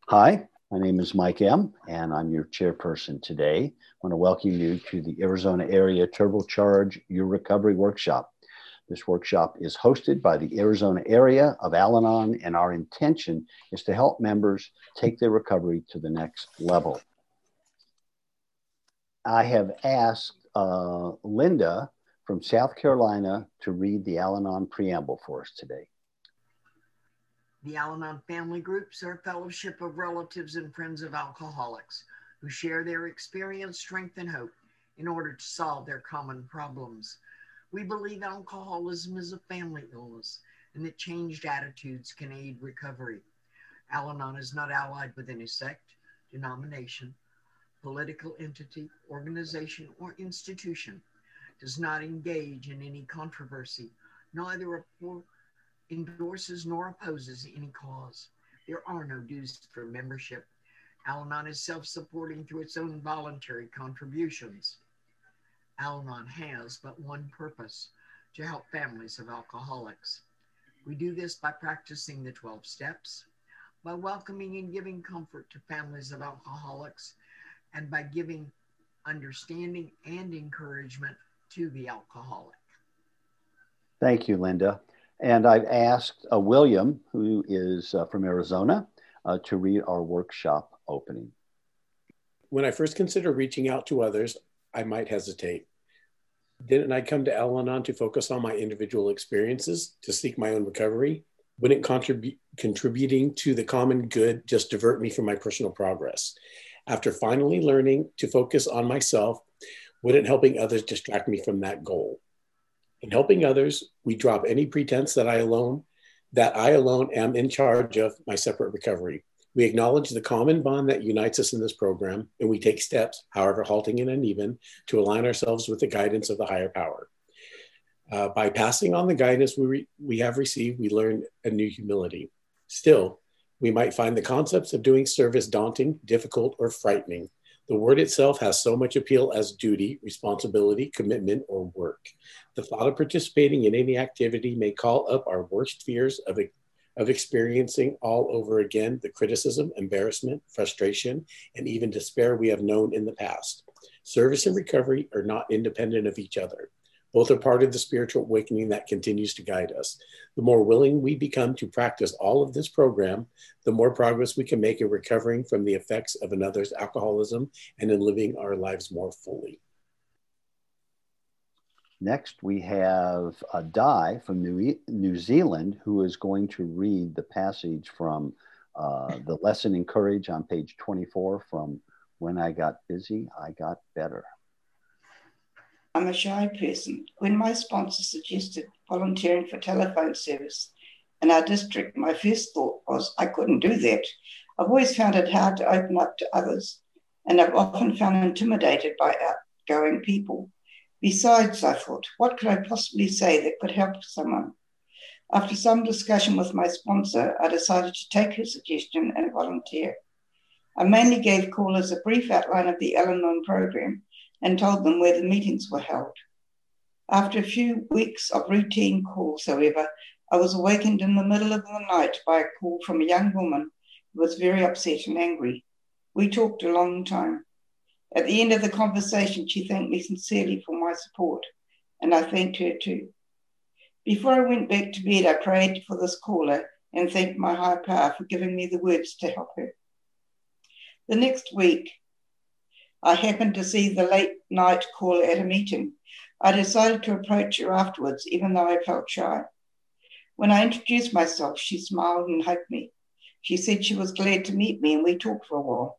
Hi, my name is Mike M., and I'm your chairperson today. I want to welcome you to the Arizona Area Turbocharge Your Recovery Workshop. This workshop is hosted by the Arizona area of Al-Anon, and our intention is to help members take their recovery to the next level. I have asked Linda from South Carolina to read the Al-Anon preamble for us today. The Al-Anon family groups are a fellowship of relatives and friends of alcoholics who share their experience, strength, and hope in order to solve their common problems. We believe alcoholism is a family illness and that changed attitudes can aid recovery. Al-Anon is not allied with any sect, denomination, political entity, organization, or institution, does not engage in any controversy, neither endorses nor opposes any cause. There are no dues for membership. Al-Anon is self-supporting through its own voluntary contributions. Al-Anon has but one purpose: to help families of alcoholics. We do this by practicing the 12 steps, by welcoming and giving comfort to families of alcoholics, and by giving understanding and encouragement to the alcoholic. Thank you, Linda. And I've asked William, who is from Arizona, to read our workshop opening. When I first considered reaching out to others, I might hesitate. Didn't I come to Al-Anon to focus on my individual experiences, to seek my own recovery? Wouldn't contributing to the common good just divert me from my personal progress? After finally learning to focus on myself, wouldn't helping others distract me from that goal? In helping others, we drop any pretense that I alone am in charge of my separate recovery. We acknowledge the common bond that unites us in this program, and we take steps, however halting and uneven, to align ourselves with the guidance of the higher power. By passing on the guidance we have received, we learn a new humility. Still, we might find the concepts of doing service daunting, difficult, or frightening. The word itself has so much appeal as duty, responsibility, commitment, or work. The thought of participating in any activity may call up our worst fears of experiencing all over again the criticism, embarrassment, frustration, and even despair we have known in the past. Service and recovery are not independent of each other. Both are part of the spiritual awakening that continues to guide us. The more willing we become to practice all of this program, the more progress we can make in recovering from the effects of another's alcoholism and in living our lives more fully. Next, we have Di from New Zealand, who is going to read the passage from the lesson in courage on page 24 from When I Got Busy, I Got Better. I'm a shy person. When my sponsor suggested volunteering for telephone service in our district, my first thought was I couldn't do that. I've always found it hard to open up to others, and I've often found intimidated by outgoing people. Besides, I thought, what could I possibly say that could help someone? After some discussion with my sponsor, I decided to take her suggestion and volunteer. I mainly gave callers a brief outline of the Al-Anon program and told them where the meetings were held. After a few weeks of routine calls, however, I was awakened in the middle of the night by a call from a young woman who was very upset and angry. We talked a long time. At the end of the conversation, she thanked me sincerely for my support, and I thanked her too. Before I went back to bed, I prayed for this caller and thanked my higher power for giving me the words to help her. The next week, I happened to see the late night caller at a meeting. I decided to approach her afterwards, even though I felt shy. When I introduced myself, she smiled and hugged me. She said she was glad to meet me, and we talked for a while.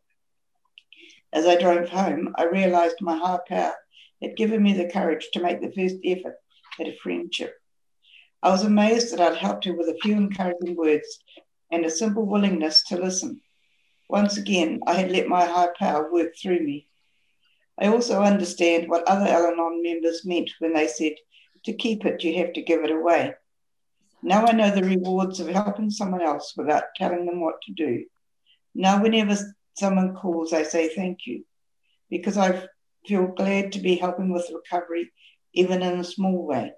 As I drove home, I realized my higher power had given me the courage to make the first effort at a friendship. I was amazed that I'd helped her with a few encouraging words and a simple willingness to listen. Once again, I had let my higher power work through me. I also understand what other Al-Anon members meant when they said, to keep it, you have to give it away. Now I know the rewards of helping someone else without telling them what to do. Now whenever someone calls, I say thank you, because I feel glad to be helping with recovery, even in a small way.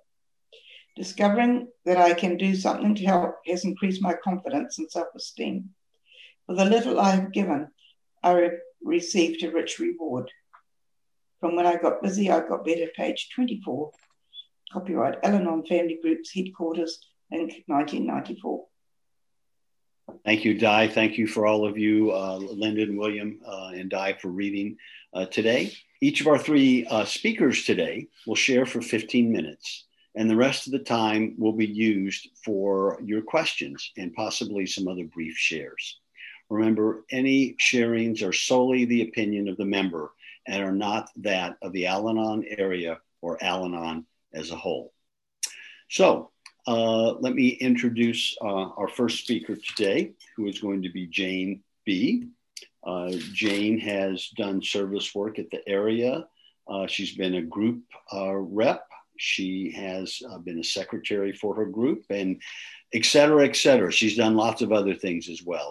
Discovering that I can do something to help has increased my confidence and self-esteem. For the little I have given, I received a rich reward. From when I got busy, I got better. Page 24. Copyright Al-Anon Family Groups, Headquarters, Inc., 1994. Thank you, Di. Thank you for all of you, Lyndon, William, and Di, for reading today. Each of our three speakers today will share for 15 minutes, and the rest of the time will be used for your questions and possibly some other brief shares. Remember, any sharings are solely the opinion of the member and are not that of the Al-Anon area or Al-Anon as a whole. So let me introduce our first speaker today, who is going to be Jane B. Jane has done service work at the area. She's been a group rep. She has been a secretary for her group, and et cetera, et cetera. She's done lots of other things as well.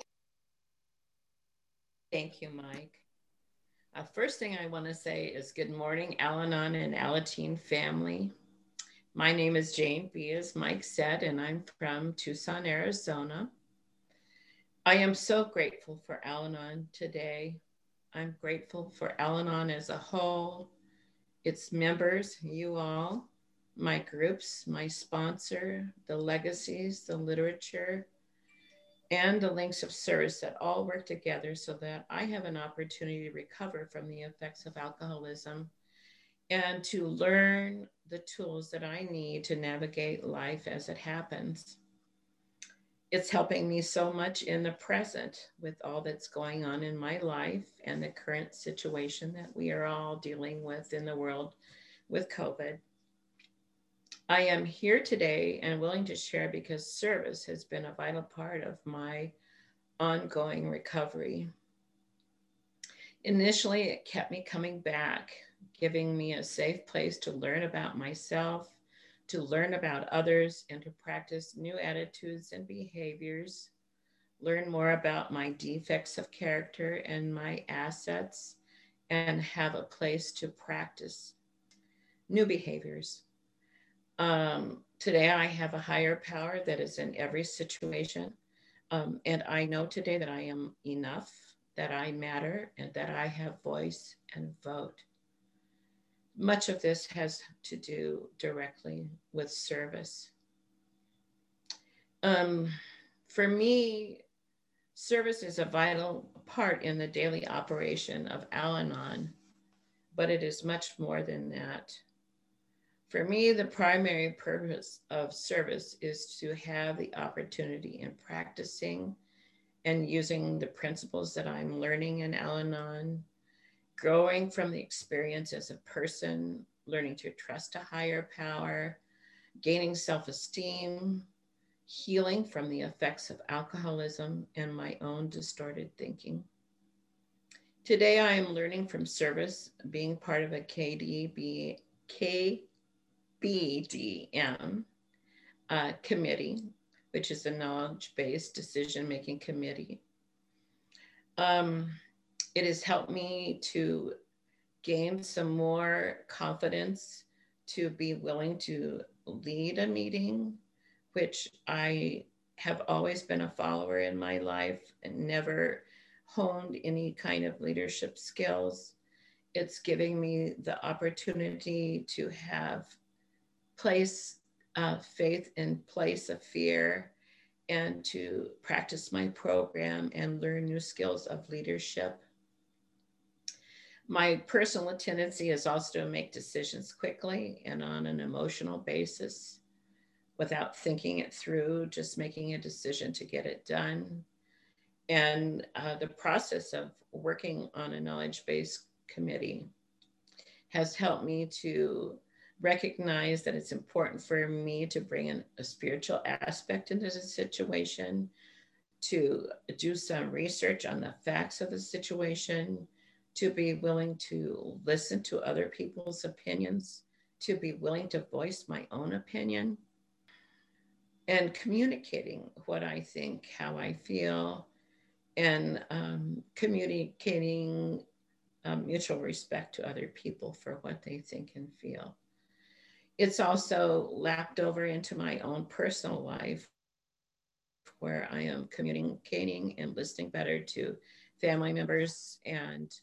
Thank you, Mike. First thing I want to say is good morning, Al-Anon and Alateen family. My name is Jane B., as Mike said, and I'm from Tucson, Arizona. I am so grateful for Al-Anon today. I'm grateful for Al-Anon as a whole, its members, you all, my groups, my sponsor, the legacies, the literature, and the links of service that all work together so that I have an opportunity to recover from the effects of alcoholism and to learn the tools that I need to navigate life as it happens. It's helping me so much in the present with all that's going on in my life and the current situation that we are all dealing with in the world with COVID. I am here today and willing to share because service has been a vital part of my ongoing recovery. Initially, it kept me coming back, giving me a safe place to learn about myself, to learn about others, and to practice new attitudes and behaviors, learn more about my defects of character and my assets, and have a place to practice new behaviors. Today, I have a higher power that is in every situation. And I know today that I am enough, that I matter, and that I have voice and vote. Much of this has to do directly with service. For me, service is a vital part in the daily operation of Al-Anon, but it is much more than that. For me, the primary purpose of service is to have the opportunity in practicing and using the principles that I'm learning in Al-Anon, growing from the experience as a person, learning to trust a higher power, gaining self-esteem, healing from the effects of alcoholism and my own distorted thinking. Today, I am learning from service, being part of a KBDM committee, which is a knowledge-based decision-making committee. It has helped me to gain some more confidence to be willing to lead a meeting, which I have always been a follower in my life and never honed any kind of leadership skills. It's giving me the opportunity to have faith in place of fear and to practice my program and learn new skills of leadership. My personal tendency is also to make decisions quickly and on an emotional basis without thinking it through, just making a decision to get it done. And the process of working on a knowledge-based committee has helped me to recognize that it's important for me to bring in a spiritual aspect into the situation, to do some research on the facts of the situation, to be willing to listen to other people's opinions, to be willing to voice my own opinion, and communicating what I think, how I feel, and communicating mutual respect to other people for what they think and feel. It's also lapped over into my own personal life where I am communicating and listening better to family members, and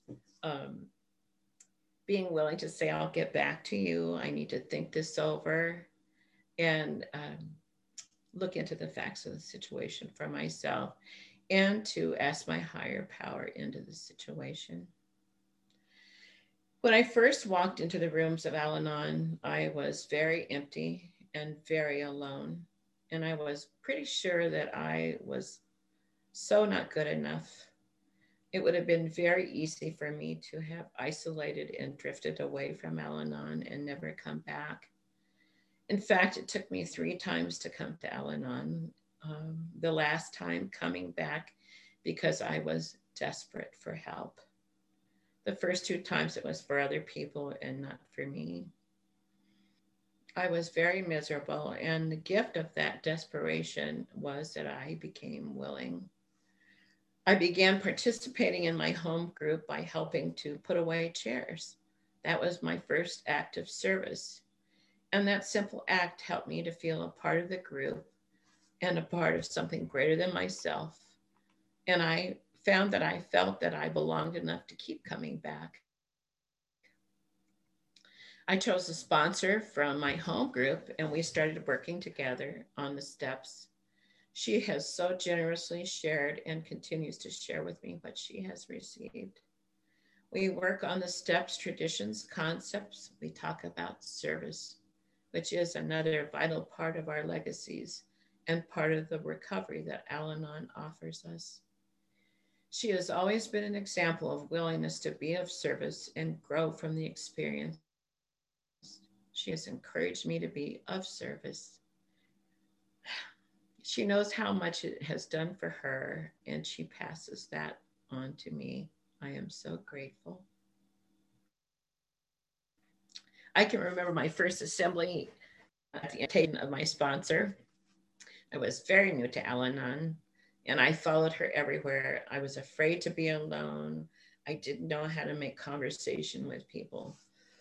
being willing to say, I'll get back to you. I need to think this over and look into the facts of the situation for myself, and to ask my higher power into the situation. When I first walked into the rooms of Al-Anon, I was very empty and very alone. And I was pretty sure that I was so not good enough. It would have been very easy for me to have isolated and drifted away from Al-Anon and never come back. In fact, it took me 3 times to come to Al-Anon. The last time coming back because I was desperate for help. The first 2 times it was for other people and not for me. I was very miserable, and the gift of that desperation was that I became willing. I began participating in my home group by helping to put away chairs. That was my first act of service. And that simple act helped me to feel a part of the group and a part of something greater than myself. And I found that I felt that I belonged enough to keep coming back. I chose a sponsor from my home group, and we started working together on the steps. She has so generously shared and continues to share with me what she has received. We work on the steps, traditions, concepts. We talk about service, which is another vital part of our legacies and part of the recovery that Al-Anon offers us. She has always been an example of willingness to be of service and grow from the experience. She has encouraged me to be of service. She knows how much it has done for her, and she passes that on to me. I am so grateful. I can remember my first assembly at the invitation of my sponsor. I was very new to Al-Anon, and I followed her everywhere. I was afraid to be alone. I didn't know how to make conversation with people.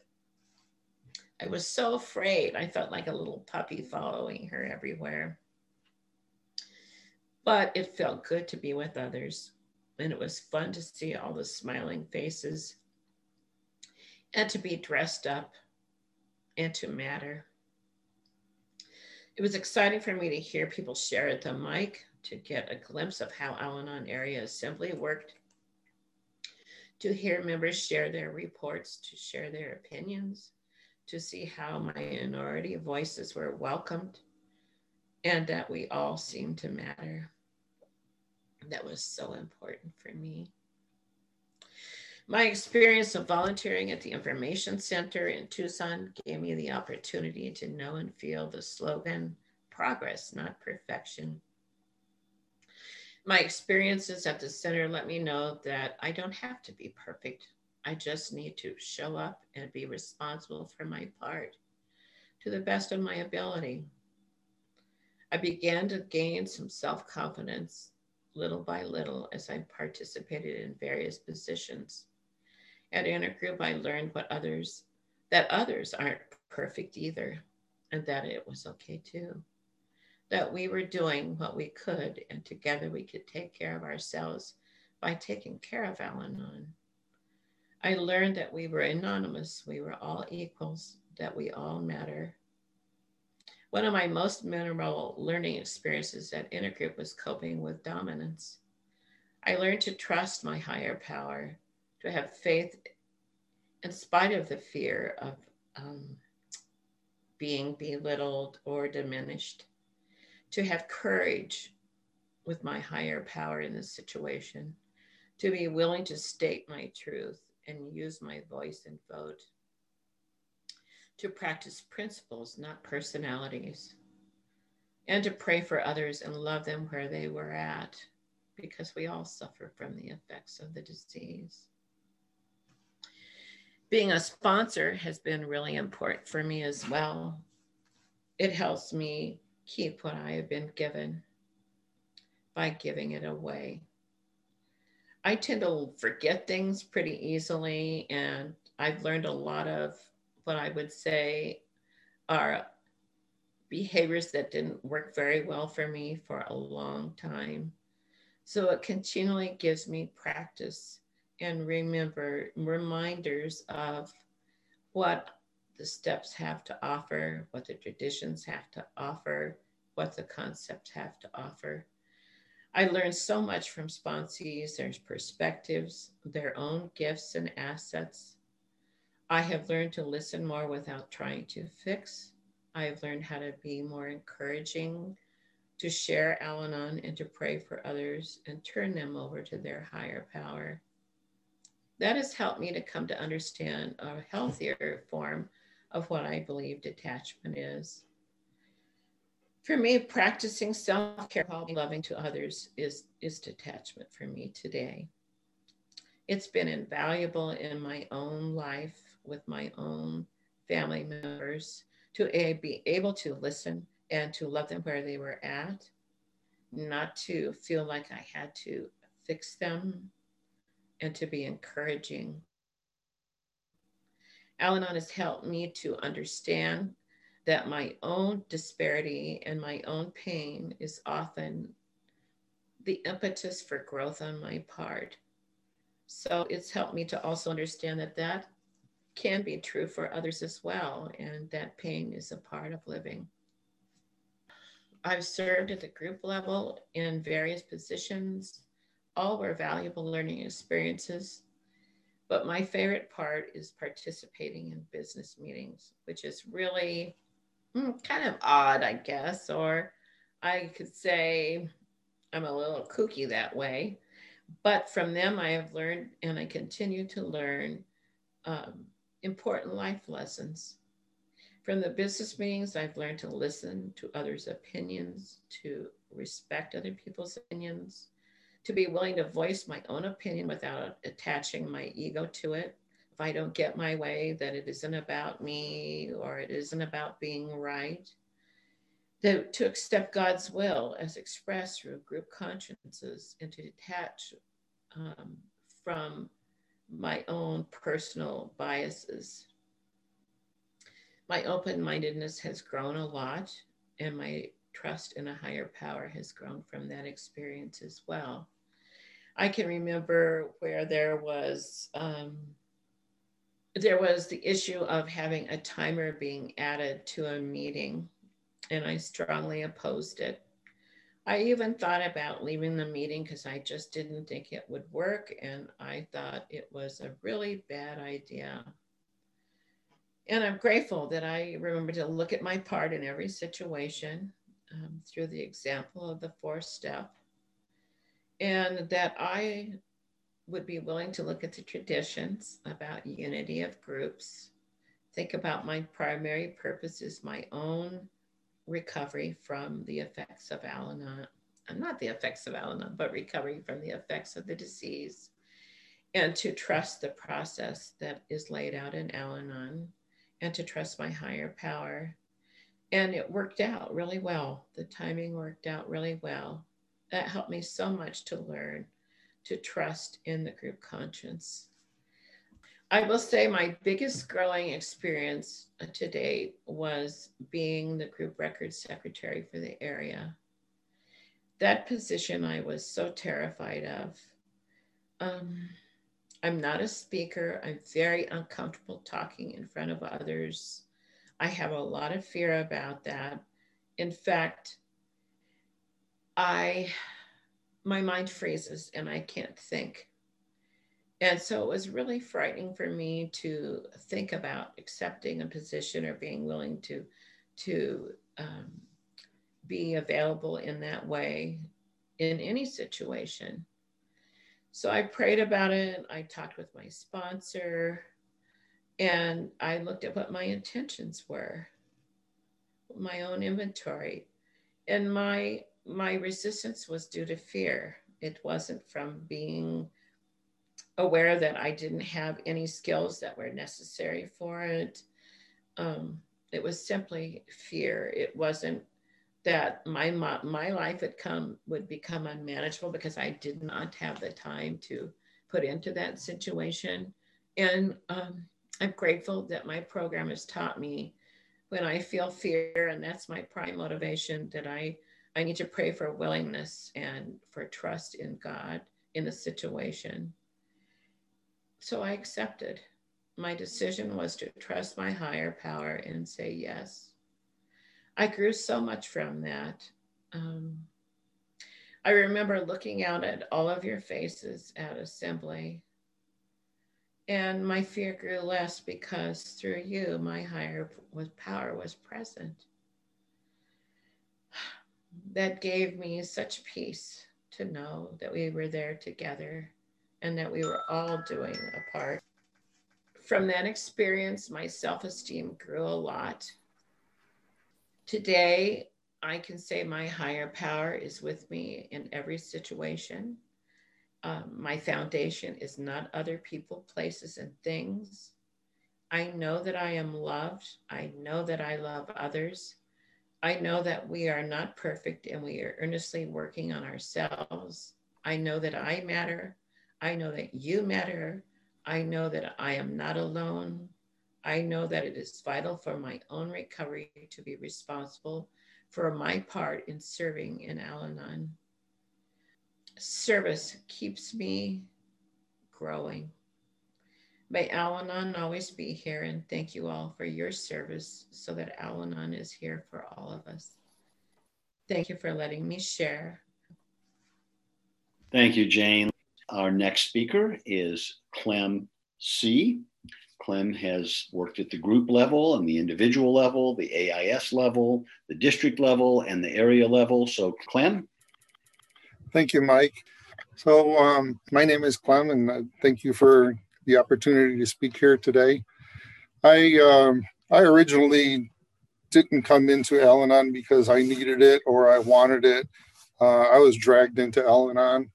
I was so afraid. I felt like a little puppy following her everywhere. But it felt good to be with others, and it was fun to see all the smiling faces and to be dressed up and to matter. It was exciting for me to hear people share at the mic, to get a glimpse of how Al-Anon Area Assembly worked, to hear members share their reports, to share their opinions, to see how minority voices were welcomed, and that we all seemed to matter. That was so important for me. My experience of volunteering at the Information Center in Tucson gave me the opportunity to know and feel the slogan, progress, not perfection. My experiences at the center let me know that I don't have to be perfect. I just need to show up and be responsible for my part to the best of my ability. I began to gain some self-confidence little by little as I participated in various positions. At Intergroup, I learned that others aren't perfect either, and that it was okay too. That we were doing what we could, and together we could take care of ourselves by taking care of Al-Anon. I learned that we were anonymous, we were all equals, that we all matter. One of my most memorable learning experiences at Intergroup was coping with dominance. I learned to trust my higher power, to have faith in spite of the fear of being belittled or diminished, to have courage with my higher power in this situation, to be willing to state my truth and use my voice and vote, to practice principles, not personalities, and to pray for others and love them where they were at, because we all suffer from the effects of the disease. Being a sponsor has been really important for me as well. It helps me keep what I have been given by giving it away. I tend to forget things pretty easily, and I've learned a lot of what I would say are behaviors that didn't work very well for me for a long time. So it continually gives me practice and reminders of what the steps have to offer, what the traditions have to offer, what the concepts have to offer. I learned so much from sponsees, their perspectives, their own gifts and assets. I have learned to listen more without trying to fix. I have learned how to be more encouraging, to share Al-Anon and to pray for others and turn them over to their higher power. That has helped me to come to understand a healthier form of what I believe detachment is. For me, practicing self-care while loving to others is detachment for me today. It's been invaluable in my own life with my own family members to be able to listen and to love them where they were at, not to feel like I had to fix them, and to be encouraging. Al-Anon has helped me to understand that my own disparity and my own pain is often the impetus for growth on my part. So it's helped me to also understand that that can be true for others as well, and that pain is a part of living. I've served at the group level in various positions. All were valuable learning experiences, but my favorite part is participating in business meetings, which is really kind of odd, I guess, or I could say I'm a little kooky that way. But from them, I have learned, and I continue to learn, important life lessons. From the business meetings, I've learned to listen to others' opinions, to respect other people's opinions, to be willing to voice my own opinion without attaching my ego to it. If I don't get my way, that it isn't about me or it isn't about being right. To accept God's will as expressed through group consciences and to detach from my own personal biases. My open-mindedness has grown a lot, and my trust in a higher power has grown from that experience as well. I can remember where there was the issue of having a timer being added to a meeting, and I strongly opposed it. I even thought about leaving the meeting because I just didn't think it would work, and I thought it was a really bad idea. And I'm grateful that I remember to look at my part in every situation through the example of the 4th step, and that I would be willing to look at the traditions about unity of groups, think about my primary purpose is my own recovery from the effects of Al-Anon, not the effects of Al-Anon, but recovery from the effects of the disease, and to trust the process that is laid out in Al-Anon, and to trust my higher power. And it worked out really well. The timing worked out really well. That helped me so much to learn to trust in the group conscience. I will say my biggest growing experience to date was being the group records secretary for the area. That position I was so terrified of. I'm not a speaker. I'm very uncomfortable talking in front of others. I have a lot of fear about that. In fact, my mind freezes and I can't think. And so it was really frightening for me to think about accepting a position or being willing to be available in that way in any situation. So I prayed about it. I talked with my sponsor and I looked at what my intentions were, my own inventory. And my resistance was due to fear. It wasn't from being aware that I didn't have any skills that were necessary for it. It was simply fear. It wasn't that my life would become unmanageable because I did not have the time to put into that situation. And I'm grateful that my program has taught me when I feel fear, and that's my prime motivation, that I need to pray for willingness and for trust in God in the situation. So I accepted. My decision was to trust my higher power and say yes. I grew so much from that. I remember looking out at all of your faces at assembly, and my fear grew less because through you, my higher power was present. That gave me such peace to know that we were there together and that we were all doing a part. From that experience, my self-esteem grew a lot. Today, I can say my higher power is with me in every situation. My foundation is not other people, places, and things. I know that I am loved. I know that I love others. I know that we are not perfect and we are earnestly working on ourselves. I know that I matter. I know that you matter. I know that I am not alone. I know that it is vital for my own recovery to be responsible for my part in serving in Al-Anon. Service keeps me growing. May Al-Anon always be here, and thank you all for your service so that Al-Anon is here for all of us. Thank you for letting me share. Thank you, Jane. Our next speaker is Clem C. Clem has worked at the group level and the individual level, the AIS level, the district level, and the area level. So Clem. Thank you, Mike. So my name is Clem, and thank you for the opportunity to speak here today. I originally didn't come into Al-Anon because I needed it or I wanted it. I was dragged into Al-Anon.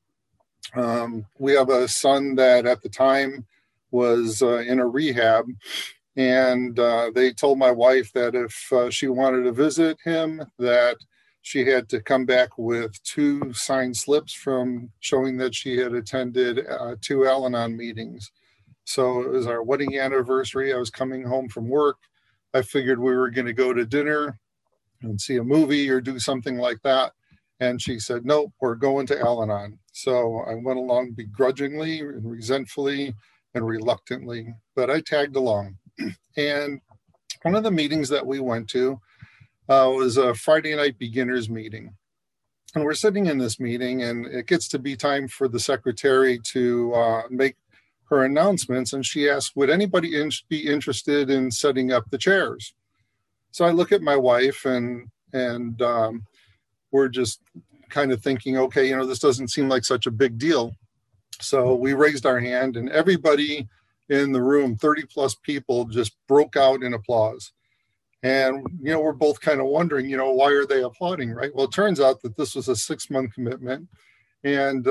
We have a son that at the time was in a rehab, and they told my wife that if she wanted to visit him, that she had to come back with 2 signed slips from showing that she had attended 2 Al-Anon meetings. So it was our wedding anniversary. I was coming home from work. I figured we were going to go to dinner and see a movie or do something like that. And she said, nope, we're going to Al-Anon. So I went along begrudgingly and resentfully and reluctantly, but I tagged along. And one of the meetings that we went to was a Friday night beginners meeting. And we're sitting in this meeting, and it gets to be time for the secretary to make her announcements. And she asked, would anybody be interested in setting up the chairs? So I look at my wife, and we're just kind of thinking, okay, this doesn't seem like such a big deal. So we raised our hand, and everybody in the room, 30 plus people, just broke out in applause. And, we're both kind of wondering, why are they applauding, right? Well, it turns out that this was a 6-month commitment. And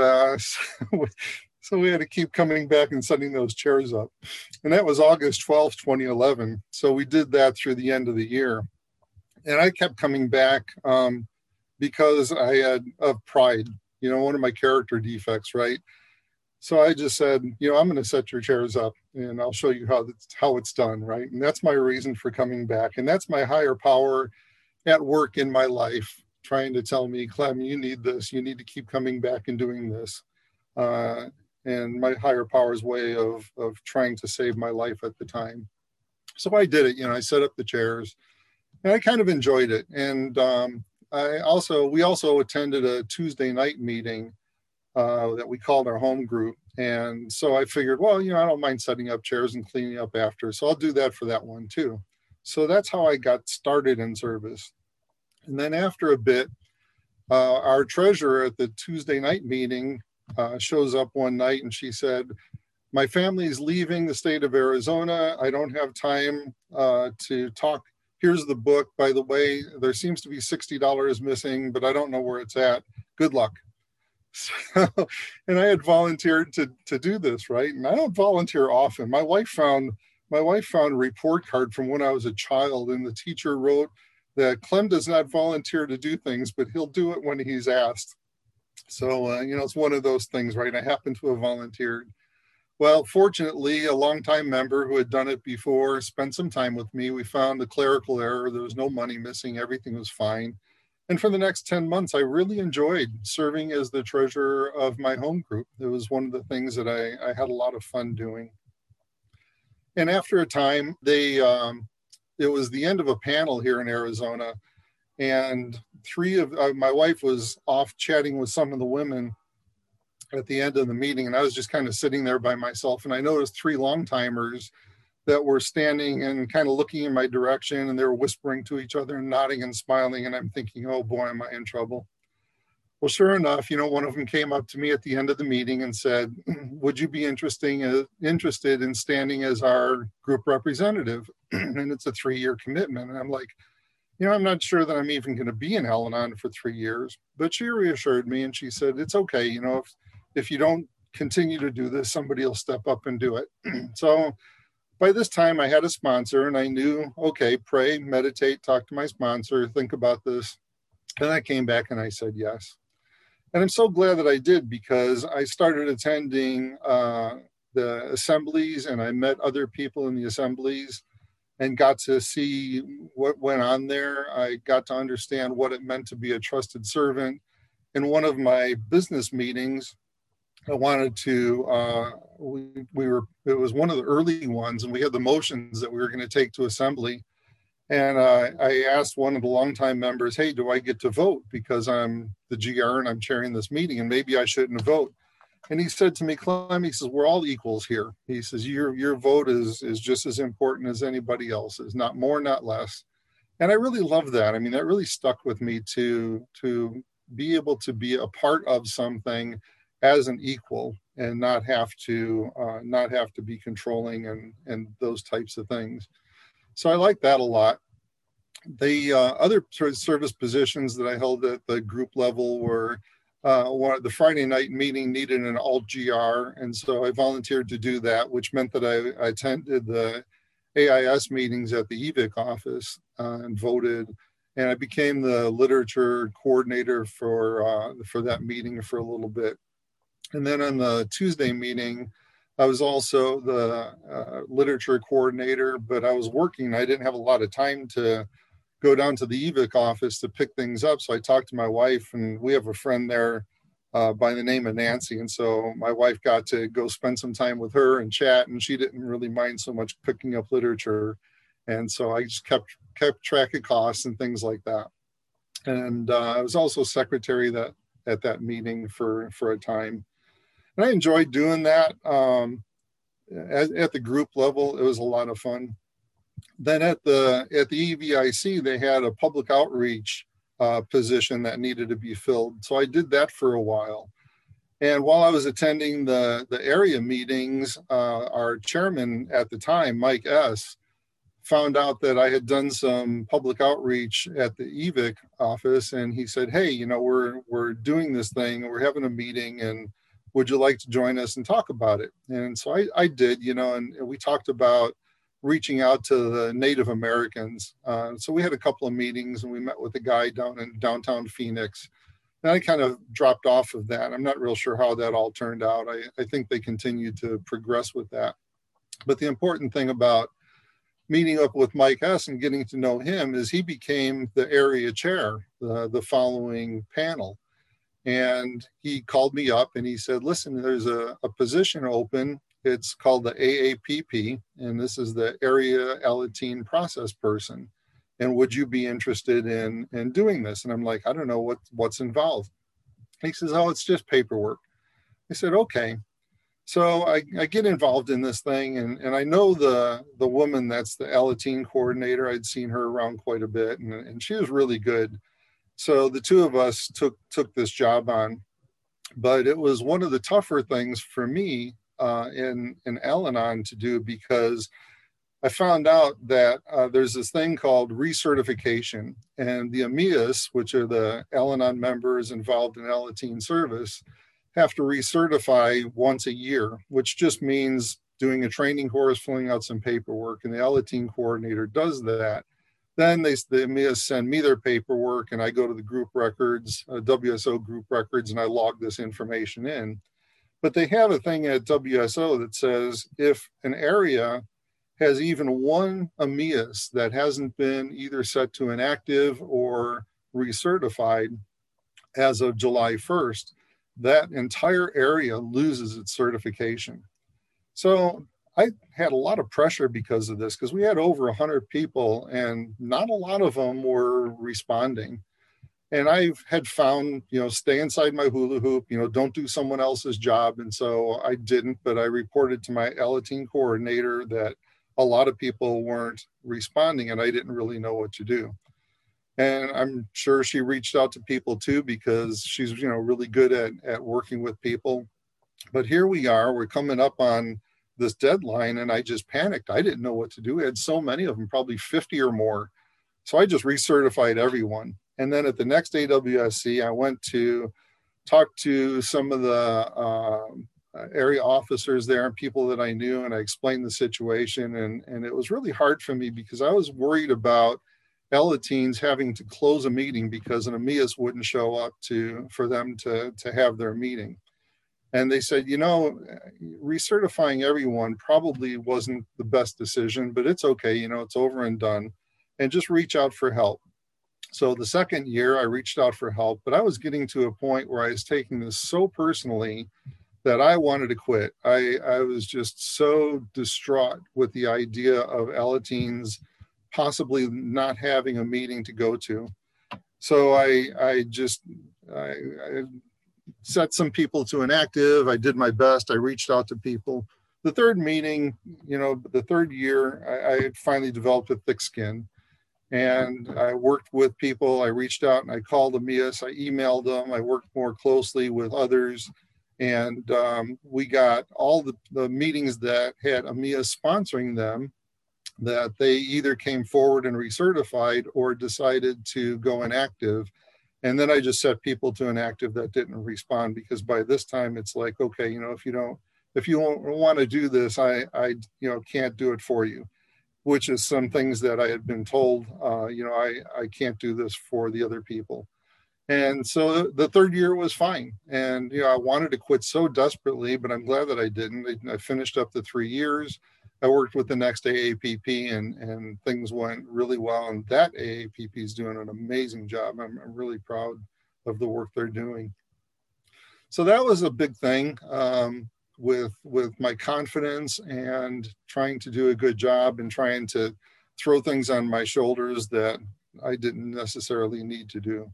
so we had to keep coming back and setting those chairs up. And that was August 12th, 2011. So we did that through the end of the year. And I kept coming back because I had pride, one of my character defects, right? So I just said, I'm going to set your chairs up and I'll show you how it's done, right? And that's my reason for coming back. And that's my higher power at work in my life, trying to tell me, Clem, you need this. You need to keep coming back and doing this. And my higher power's way of trying to save my life at the time. So I did it, I set up the chairs, and I kind of enjoyed it. And we also attended a Tuesday night meeting that we called our home group. And so I figured, well, I don't mind setting up chairs and cleaning up after. So I'll do that for that one too. So that's how I got started in service. And then after a bit, our treasurer at the Tuesday night meeting shows up one night, and she said, my family's leaving the state of Arizona. I don't have time to talk. Here's the book. By the way, there seems to be $60 missing, but I don't know where it's at. Good luck. So, and I had volunteered to do this, right? And I don't volunteer often. My wife found a report card from when I was a child, and the teacher wrote that Clem does not volunteer to do things, but he'll do it when he's asked. So, it's one of those things, right? I happen to have volunteered. Well, fortunately, a longtime member who had done it before spent some time with me. We found the clerical error. There was no money missing. Everything was fine. And for the next 10 months, I really enjoyed serving as the treasurer of my home group. It was one of the things that I had a lot of fun doing. And after a time, it was the end of a panel here in Arizona. And my wife was off chatting with some of the women at the end of the meeting, and I was just kind of sitting there by myself, and I noticed 3 long-timers that were standing and kind of looking in my direction, and they were whispering to each other and nodding and smiling, and I'm thinking, oh boy, am I in trouble. Well, sure enough, one of them came up to me at the end of the meeting and said, would you be interested in standing as our group representative? And it's a 3-year commitment. And I'm like, I'm not sure that I'm even going to be in Al-Anon for 3 years, but she reassured me and she said, it's okay. If you don't continue to do this, somebody will step up and do it. So by this time I had a sponsor and I knew, okay, pray, meditate, talk to my sponsor, think about this. And I came back and I said yes. And I'm so glad that I did, because I started attending the assemblies and I met other people in the assemblies and got to see what went on there. I got to understand what it meant to be a trusted servant. In one of my business meetings, I wanted to, it was one of the early ones, and we had the motions that we were going to take to assembly. And I asked one of the longtime members, hey, do I get to vote? Because I'm the GR and I'm chairing this meeting, and maybe I shouldn't vote. And he said to me, Clem, he says, we're all equals here. He says, your vote is just as important as anybody else's, not more, not less. And I really love that. I mean, that really stuck with me to be able to be a part of something as an equal and not have to be controlling and those types of things. So I like that a lot. The other sort of service positions that I held at the group level were the Friday night meeting needed an alt-GR, and so I volunteered to do that, which meant that I attended the AIS meetings at the EVIC office and voted, and I became the literature coordinator for that meeting for a little bit. And then on the Tuesday meeting, I was also the literature coordinator, but I was working. I didn't have a lot of time to go down to the EVIC office to pick things up. So I talked to my wife, and we have a friend there by the name of Nancy. And so my wife got to go spend some time with her and chat, and she didn't really mind so much picking up literature. And so I just kept track of costs and things like that. And I was also secretary at that meeting for a time. And I enjoyed doing that. At the group level, it was a lot of fun. Then at the EVIC, they had a public outreach position that needed to be filled. So I did that for a while. And while I was attending the area meetings, our chairman at the time, Mike S., found out that I had done some public outreach at the EVIC office. And he said, hey, we're doing this thing, we're having a meeting, and would you like to join us and talk about it? And so I did, and we talked about reaching out to the Native Americans. So we had a couple of meetings, and we met with a guy down in downtown Phoenix. And I kind of dropped off of that. I'm not real sure how that all turned out. I think they continued to progress with that. But the important thing about meeting up with Mike S. and getting to know him is he became the area chair the following panel. And he called me up and he said, listen, there's a position open. It's called the AAPP, and this is the Area Alateen Process Person. And would you be interested in doing this? And I'm like, I don't know what's involved. He says, oh, it's just paperwork. I said, okay. So I get involved in this thing, and I know the woman that's the Alateen coordinator. I'd seen her around quite a bit, and she was really good. So the two of us took this job on, but it was one of the tougher things for me in Al-Anon to do, because I found out that there's this thing called recertification, and the AMIAs, which are the Al-Anon members involved in Alateen service, have to recertify once a year, which just means doing a training course, filling out some paperwork, and the Alateen coordinator does that. Then the AMIAs send me their paperwork, and I go to the group records, WSO group records, and I log this information in. But they have a thing at WSO that says if an area has even one AMIAS that hasn't been either set to inactive or recertified as of July 1st, that entire area loses its certification. So I had a lot of pressure because of this, because we had over 100 people and not a lot of them were responding. And I had found, stay inside my hula hoop, don't do someone else's job. And so I didn't, but I reported to my Alateen coordinator that a lot of people weren't responding and I didn't really know what to do. And I'm sure she reached out to people too, because she's, really good at working with people. But here we are, we're coming up on this deadline and I just panicked. I didn't know what to do. We had so many of them, probably 50 or more. So I just recertified everyone. And then at the next AWSC, I went to talk to some of the area officers there and people that I knew, and I explained the situation. And it was really hard for me because I was worried about Alateens having to close a meeting because an AMIAS wouldn't show up for them to have their meeting. And they said, recertifying everyone probably wasn't the best decision, but it's okay, it's over and done, and just reach out for help. So the second year I reached out for help, but I was getting to a point where I was taking this so personally that I wanted to quit. I was just so distraught with the idea of Alateens possibly not having a meeting to go to. So I set some people to inactive. I did my best. I reached out to people. The third meeting, the third year, I finally developed a thick skin. And I worked with people. I reached out and I called AMIAS. I emailed them. I worked more closely with others. And we got all the meetings that had AMIAS sponsoring them, that they either came forward and recertified or decided to go inactive. And then I just set people to inactive that didn't respond, because by this time it's like, okay, if you don't want to do this, I can't do it for you, which is some things that I had been told, I can't do this for the other people. And so the third year was fine. And, I wanted to quit so desperately, but I'm glad that I didn't. I finished up the 3 years. I worked with the next AAPP and things went really well. And that AAPP is doing an amazing job. I'm really proud of the work they're doing. So that was a big thing with my confidence and trying to do a good job and trying to throw things on my shoulders that I didn't necessarily need to do.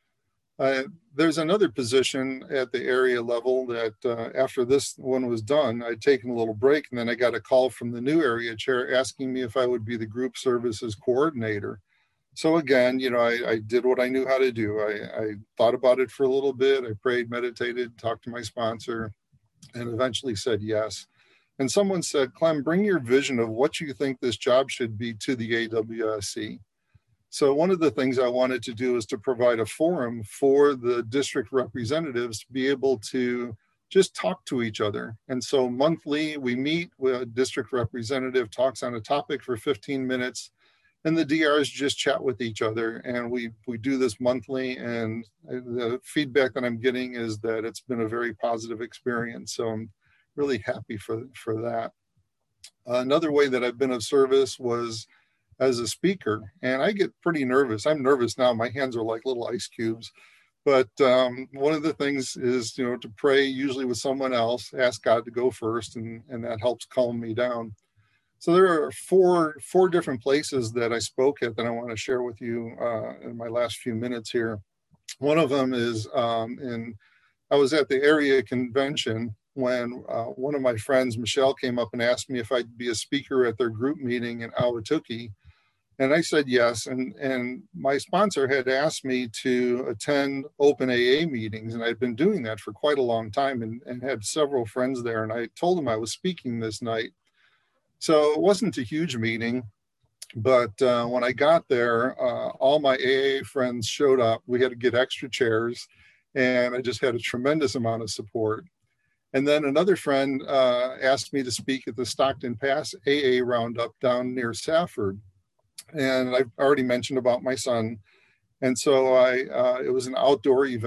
There's another position at the area level that after this one was done, I'd taken a little break, and then I got a call from the new area chair asking me if I would be the group services coordinator. So again, I did what I knew how to do. I thought about it for a little bit. I prayed, meditated, talked to my sponsor, and eventually said yes. And someone said, Clem, bring your vision of what you think this job should be to the AWSC. So one of the things I wanted to do is to provide a forum for the district representatives to be able to just talk to each other. And so monthly we meet with a district representative, talks on a topic for 15 minutes, and the DRs just chat with each other. And we do this monthly, and the feedback that I'm getting is that it's been a very positive experience. So I'm really happy for that. Another way that I've been of service was as a speaker, and I get pretty nervous. I'm nervous now. My hands are like little ice cubes. But one of the things is, to pray usually with someone else, ask God to go first, and that helps calm me down. So there are four different places that I spoke at that I want to share with you in my last few minutes here. One of them is I was at the area convention when one of my friends, Michelle, came up and asked me if I'd be a speaker at their group meeting in Ahwatukee. And I said yes. And my sponsor had asked me to attend open AA meetings. And I'd been doing that for quite a long time and had several friends there. And I told him I was speaking this night. So it wasn't a huge meeting. But when I got there, all my AA friends showed up. We had to get extra chairs. And I just had a tremendous amount of support. And then another friend asked me to speak at the Stockton Pass AA Roundup down near Safford. And I've already mentioned about my son. And so it was an outdoor event.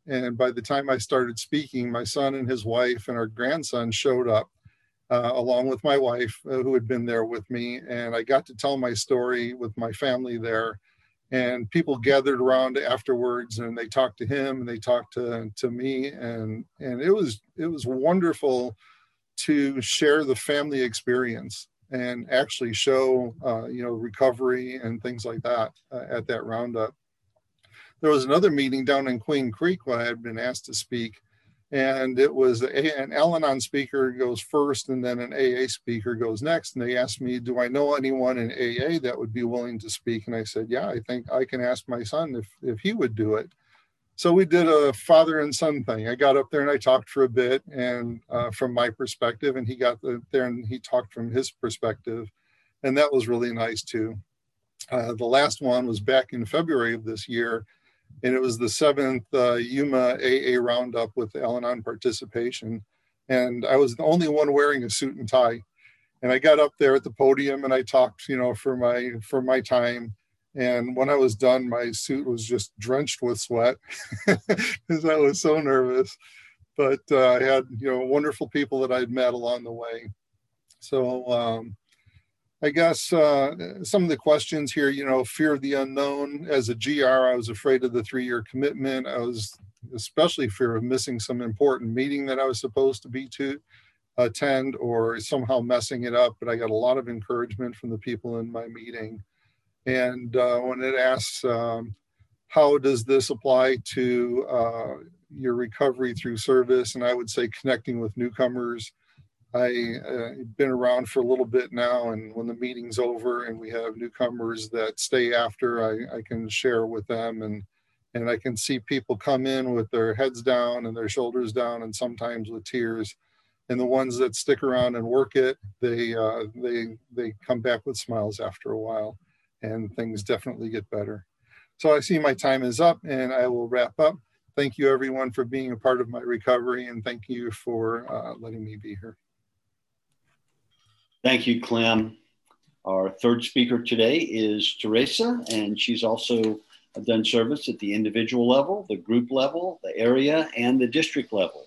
And by the time I started speaking, my son and his wife and our grandson showed up, along with my wife, who had been there with me. And I got to tell my story with my family there. And people gathered around afterwards, and they talked to him, and they talked to me, and it was wonderful to share the family experience and actually show recovery and things like that at that roundup. There was another meeting down in Queen Creek where I had been asked to speak, and it was an Al-Anon speaker goes first, and then an AA speaker goes next. And they asked me, do I know anyone in AA that would be willing to speak? And I said, yeah, I think I can ask my son if he would do it. So we did a father and son thing. I got up there and I talked for a bit, and from my perspective, and he got there and he talked from his perspective. And that was really nice too. The last one was back in February of this year, and it was the 7th Yuma AA roundup with Al-Anon participation. And I was the only one wearing a suit and tie. And I got up there at the podium and I talked, for my time. And when I was done, my suit was just drenched with sweat because I was so nervous. But I had, wonderful people that I'd met along the way. So I guess some of the questions here, fear of the unknown. As a GR, I was afraid of the 3-year commitment. I was especially fear of missing some important meeting that I was supposed to be to attend or somehow messing it up. But I got a lot of encouragement from the people in my meeting. And when it asks, how does this apply to your recovery through service? And I would say connecting with newcomers. I've been around for a little bit now, and when the meeting's over and we have newcomers that stay after, I can share with them, and I can see people come in with their heads down and their shoulders down, and sometimes with tears. And the ones that stick around and work it, they come back with smiles after a while, and things definitely get better. So I see my time is up, and I will wrap up. Thank you, everyone, for being a part of my recovery, and thank you for letting me be here. Thank you, Clem. Our third speaker today is Teresa, and she's also done service at the individual level, the group level, the area, and the district level.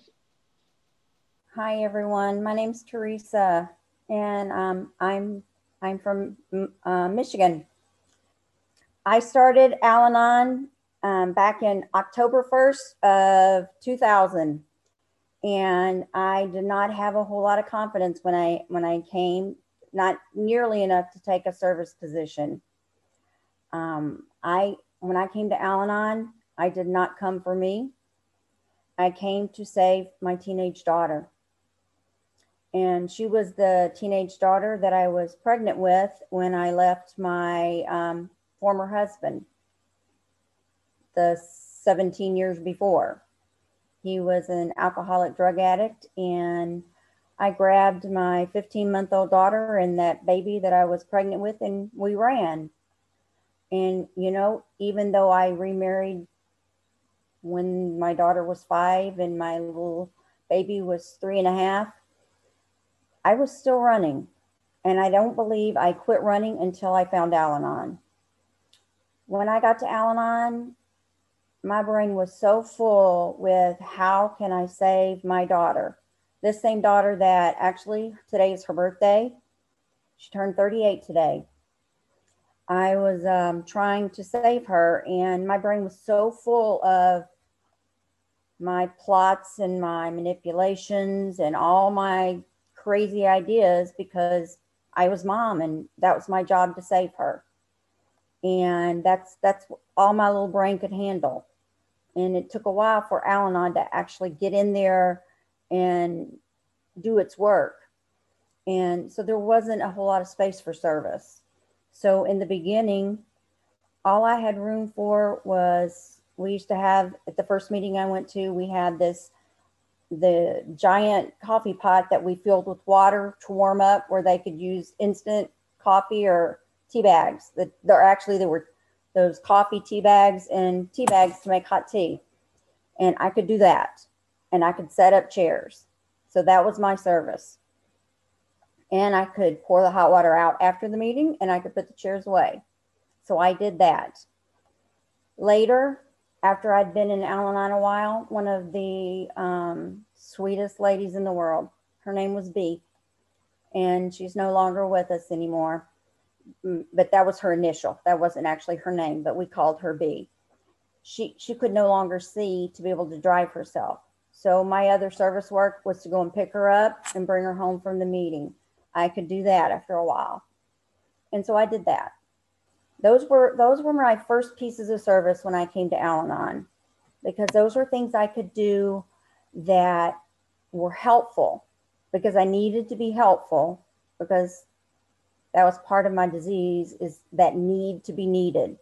Hi, everyone. My name's Teresa, and I'm from Michigan. I started Al-Anon back in October 1st of 2000. And I did not have a whole lot of confidence when I came, not nearly enough to take a service position. When I came to Al-Anon, I did not come for me. I came to save my teenage daughter. And she was the teenage daughter that I was pregnant with when I left my former husband, the 17 years before. He was an alcoholic drug addict, and I grabbed my 15-month-old daughter and that baby that I was pregnant with, and we ran. And, even though I remarried when my daughter was 5 and my little baby was 3.5, I was still running. And I don't believe I quit running until I found Al-Anon. When I got to Al-Anon, my brain was so full with how can I save my daughter? This same daughter that actually today is her birthday. She turned 38 today. I was trying to save her, and my brain was so full of my plots and my manipulations and all my crazy ideas because I was mom and that was my job to save her. And that's all my little brain could handle. And it took a while for Al-Anon to actually get in there and do its work. And so there wasn't a whole lot of space for service. So in the beginning, all I had room for was, we used to have, at the first meeting I went to, we had the giant coffee pot that we filled with water to warm up, where they could use instant coffee or tea bags. There were those coffee tea bags and tea bags to make hot tea. And I could do that. And I could set up chairs. So that was my service. And I could pour the hot water out after the meeting, and I could put the chairs away. So I did that. Later, after I'd been in Al-Anon a while, one of the sweetest ladies in the world, her name was B, and she's no longer with us anymore. But that was her initial. That wasn't actually her name, but we called her B. She could no longer see to be able to drive herself. So my other service work was to go and pick her up and bring her home from the meeting. I could do that after a while. And so I did that. Those were my first pieces of service when I came to Al-Anon, because those were things I could do that were helpful, because I needed to be helpful, because that was part of my disease, is that need to be needed.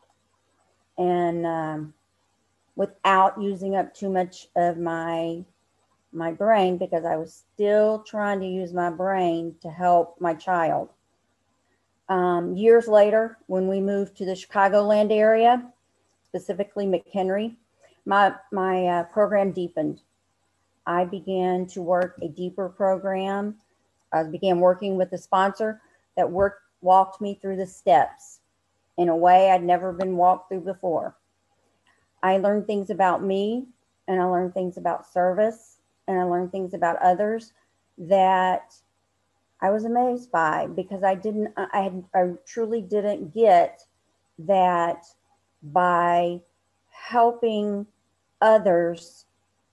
And without using up too much of my brain, because I was still trying to use my brain to help my child. Years later, when we moved to the Chicagoland area, specifically McHenry, my program deepened. I began to work a deeper program. I began working with a sponsor that walked me through the steps in a way I'd never been walked through before. I learned things about me, and I learned things about service, and I learned things about others that I was amazed by, because I truly didn't get that by helping others,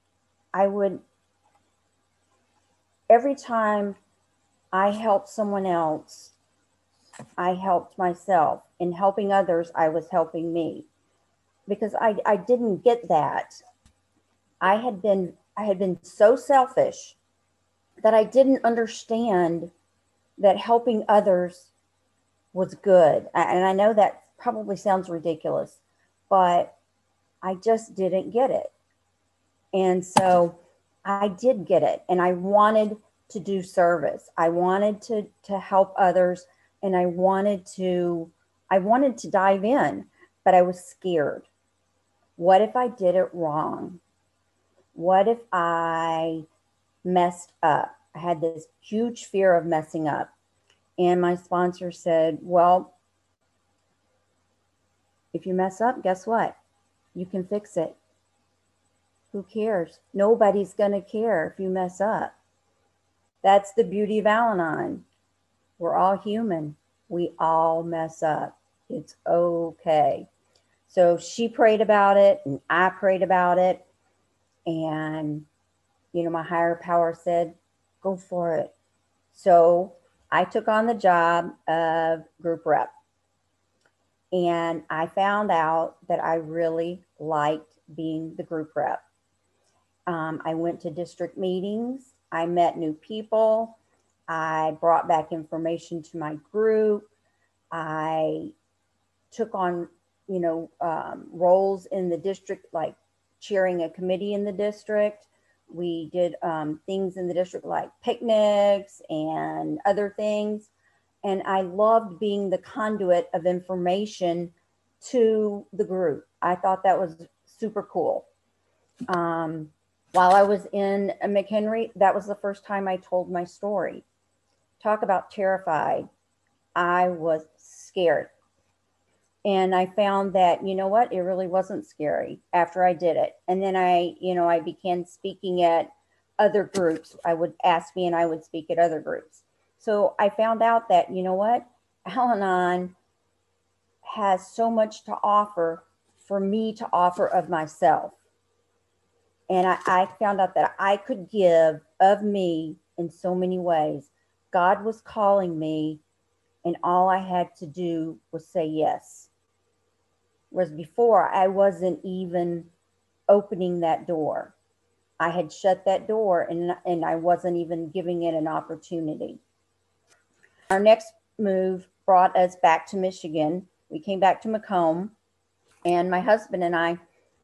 every time I helped someone else, I helped myself. In helping others, I was helping me, because I didn't get that. I had been so selfish that I didn't understand that helping others was good. And I know that probably sounds ridiculous, but I just didn't get it. And so I did get it, and I wanted to do service. I wanted to help others, and I wanted to dive in, but I was scared. What if I did it wrong? What if I messed up? I had this huge fear of messing up. And my sponsor said, well, if you mess up, guess what? You can fix it. Who cares? Nobody's going to care if you mess up. That's the beauty of Al-Anon. We're all human. We all mess up. It's okay. So she prayed about it, and I prayed about it. And, my higher power said, go for it. So I took on the job of group rep. And I found out that I really liked being the group rep. I went to district meetings. I met new people. I brought back information to my group. I took on, roles in the district, like chairing a committee in the district. We did things in the district like picnics and other things. And I loved being the conduit of information to the group. I thought that was super cool. While I was in McHenry, that was the first time I told my story. Talk about terrified. I was scared. And I found that, it really wasn't scary after I did it. And then I began speaking at other groups. I would ask me and I would speak at other groups. So I found out that, Al-Anon has so much to offer for me to offer of myself. And I found out that I could give of me in so many ways. God was calling me, and all I had to do was say yes. Whereas before, I wasn't even opening that door. I had shut that door, and I wasn't even giving it an opportunity. Our next move brought us back to Michigan. We came back to Macomb, and my husband and I,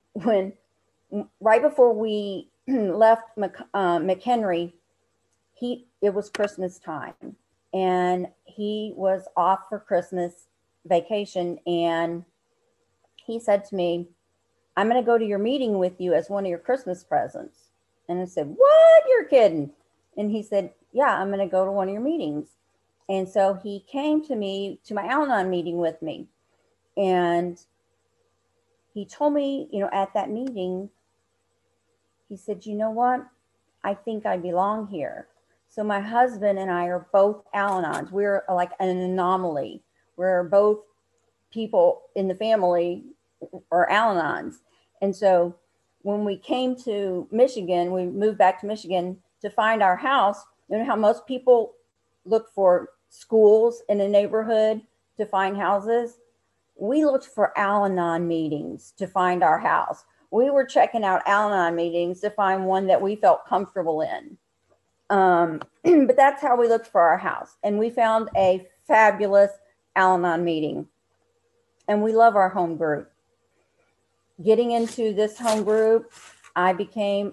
right before we left McHenry, it was Christmas time, and he was off for Christmas vacation, and he said to me, I'm going to go to your meeting with you as one of your Christmas presents. And I said, what? You're kidding. And he said, yeah, I'm going to go to one of your meetings. And so he came to my Al-Anon meeting with me. And he told me, at that meeting, he said, you know what? I think I belong here. So my husband and I are both Al-Anons. We're like an anomaly. We're both people in the family are Al-Anons. And so when we came to Michigan, we moved back to Michigan to find our house. You know how most people look for schools in a neighborhood to find houses? We looked for Al-Anon meetings to find our house. We were checking out Al-Anon meetings to find one that we felt comfortable in. But that's how we looked for our house. And we found a fabulous Al-Anon meeting. And we love our home group. Getting into this home group, I became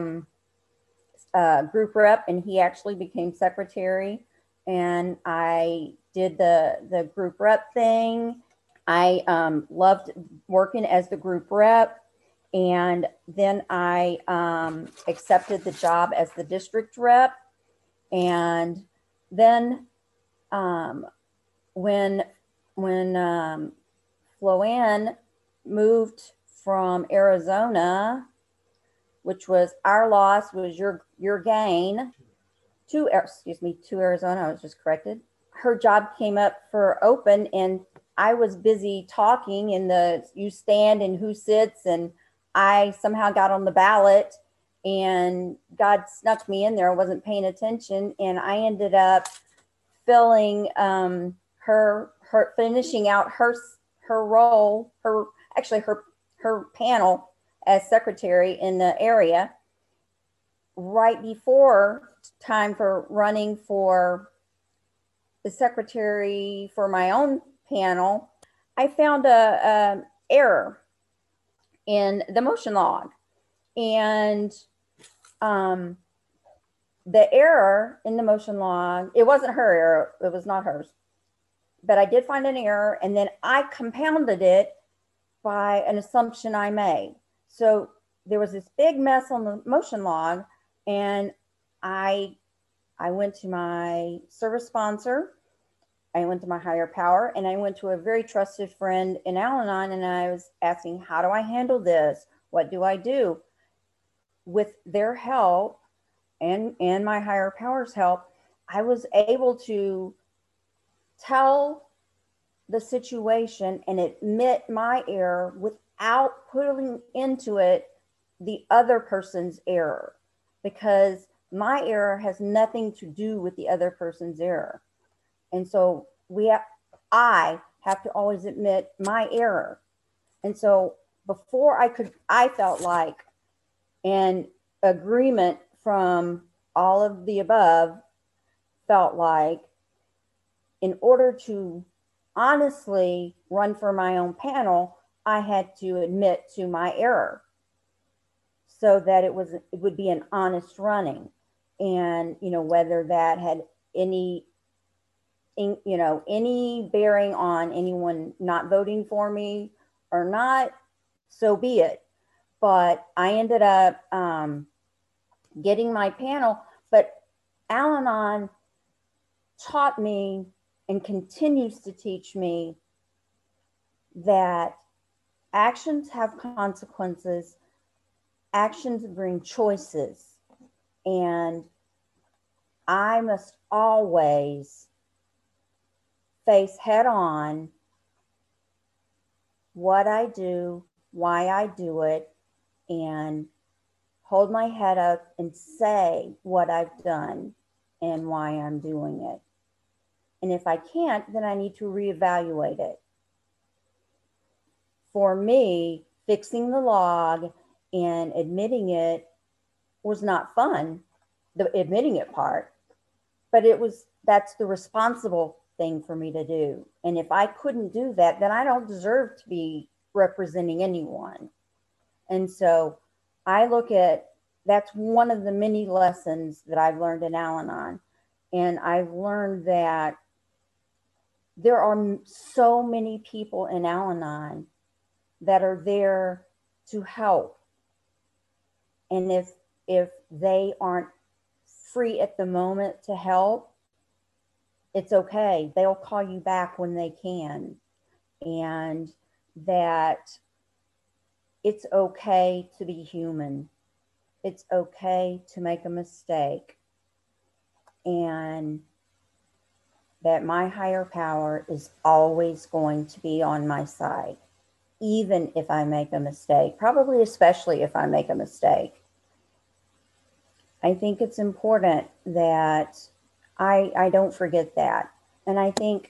group rep, and he actually became secretary. And I did the group rep thing. I loved working as the group rep. And then I accepted the job as the district rep. And then when Floanne moved from Arizona, which was our loss was your gain, to Arizona, I was just corrected. Her job came up for open, and I was busy talking in you stand and who sits, and I somehow got on the ballot, and God snuck me in there. I wasn't paying attention, and I ended up filling her finishing out her role, her panel as secretary in the area. Right before time for running for the secretary for my own panel, I found a error in the motion log. And the error in the motion log, it wasn't her error, it was not hers. But I did find an error, and then I compounded it by an assumption I made. So there was this big mess on the motion log, and I went to my service sponsor, I went to my higher power, and I went to a very trusted friend in Al-Anon, and I was asking, how do I handle this? What do I do? With their help and my higher power's help, I was able to tell the situation and admit my error without putting into it the other person's error, because my error has nothing to do with the other person's error. And so I have to always admit my error. And so before I felt like an agreement from all of the above felt like, in order to honestly run for my own panel, I had to admit to my error so that it would be an honest running. And, whether that had any bearing on anyone not voting for me or not, so be it. But I ended up getting my panel. But Al-Anon taught me and continues to teach me that actions have consequences, actions bring choices, and I must always face head on what I do, why I do it, and hold my head up and say what I've done and why I'm doing it. And if I can't, then I need to reevaluate it. For me, fixing the log and admitting it was not fun, the admitting it part, but that's the responsible thing for me to do. And if I couldn't do that, then I don't deserve to be representing anyone. And so I look at, that's one of the many lessons that I've learned in Al-Anon. And I've learned that there are so many people in Al-Anon that are there to help. And if they aren't free at the moment to help, it's okay. They'll call you back when they can. And that it's okay to be human. It's okay to make a mistake. And that my higher power is always going to be on my side, even if I make a mistake, probably especially if I make a mistake. I think it's important that I don't forget that. And I think